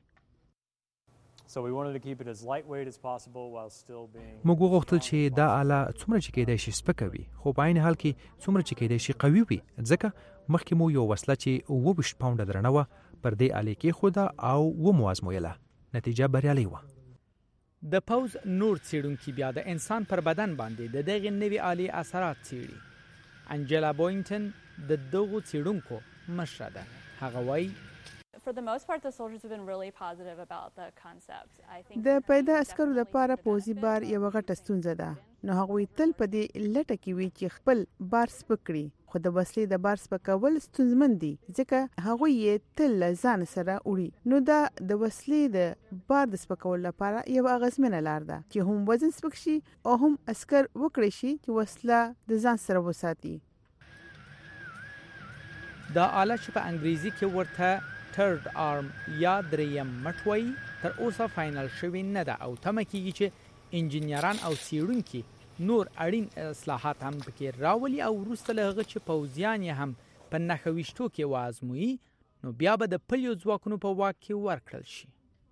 موږ وغوښتل چې دا آله څومره چې کېدای شي سپکه وي خو په عین حال کې څومره چې کېدای شي قوي وي ځکه مخکې مو یو وسله چې اووه ویشت پاونډه درنه وه پر دې آلې کېښوده او ومو ازمویله. نتیجه بریالۍ وه. د پوځ نور څېړونکي بیا د انسان پر بدن باندې د دغې نوې آلې اثرات څېړي. انجلا بوینګټن د دغو څېړونکو مشره ده. هغه وایي For the most part, the soldiers have been really positive about the concept. I think د پیدا عسکرو لپاره پوځي بار یو غټه ستونزه ده. نو هغوی تل په دې لټه کې وي چې خپل بار سپک کړي خو د وسلې د بار سپکول ستونزمن دي ځکه هغوی یې تل له ځان سره وړي. نو دا د وسلې د بار د سپکولو لپاره یو اغېزمنه لار ده چې هم وزن سپک شي او هم عسکر وکړي شي چې وسله د ځان سره وساتي. دا آله چې په انګریزي کې ورته ټرډ آرم یا دریم مټوي تر اوسه فاینل شوی نه ده او تمه کیږي چې انجینران او څېړونکي نور اړین اصلاحات هم پکې راولي او وروسته له هغه چې پوځیان یې هم په نښه ویشتو کې وازموي نو بیا به د پلیو ځواکونو په واک کې ورکړل شي.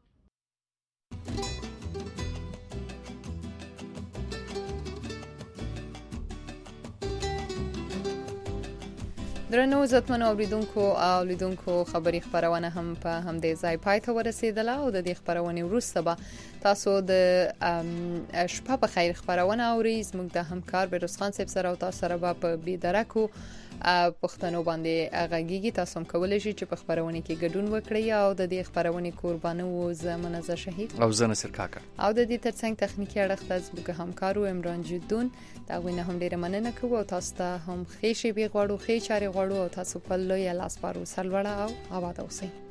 درنو عزتمنو اوریدونکو او لیدونکو خبري خبرونه هم په همدې ځای پای ته ورسېدله او د دې خبرونې وروسته به تاسو د شپه په خیر خبرونه اورئ. زموږ د همکار بیروز خان صاحب سره او تاسو سره به په بېدرکو پښتنو باندې غږیږي. تاسو هم کولی شئ چې په خبرونه کې ګډون وکړئ او د دې خبرونې قرباني و زه منزه شهید او زه نصر کاکا او د دې ترڅنګ تخنیکي اړخ ته زموږ همکارو عمران جدون دا غوینه هم ډیره مننه کوو او تاسو ته هم ښې شی به غواړو ښې چارې غواړو او تاسو په لوی لاس بارو سلوړه او آباد اوسئ.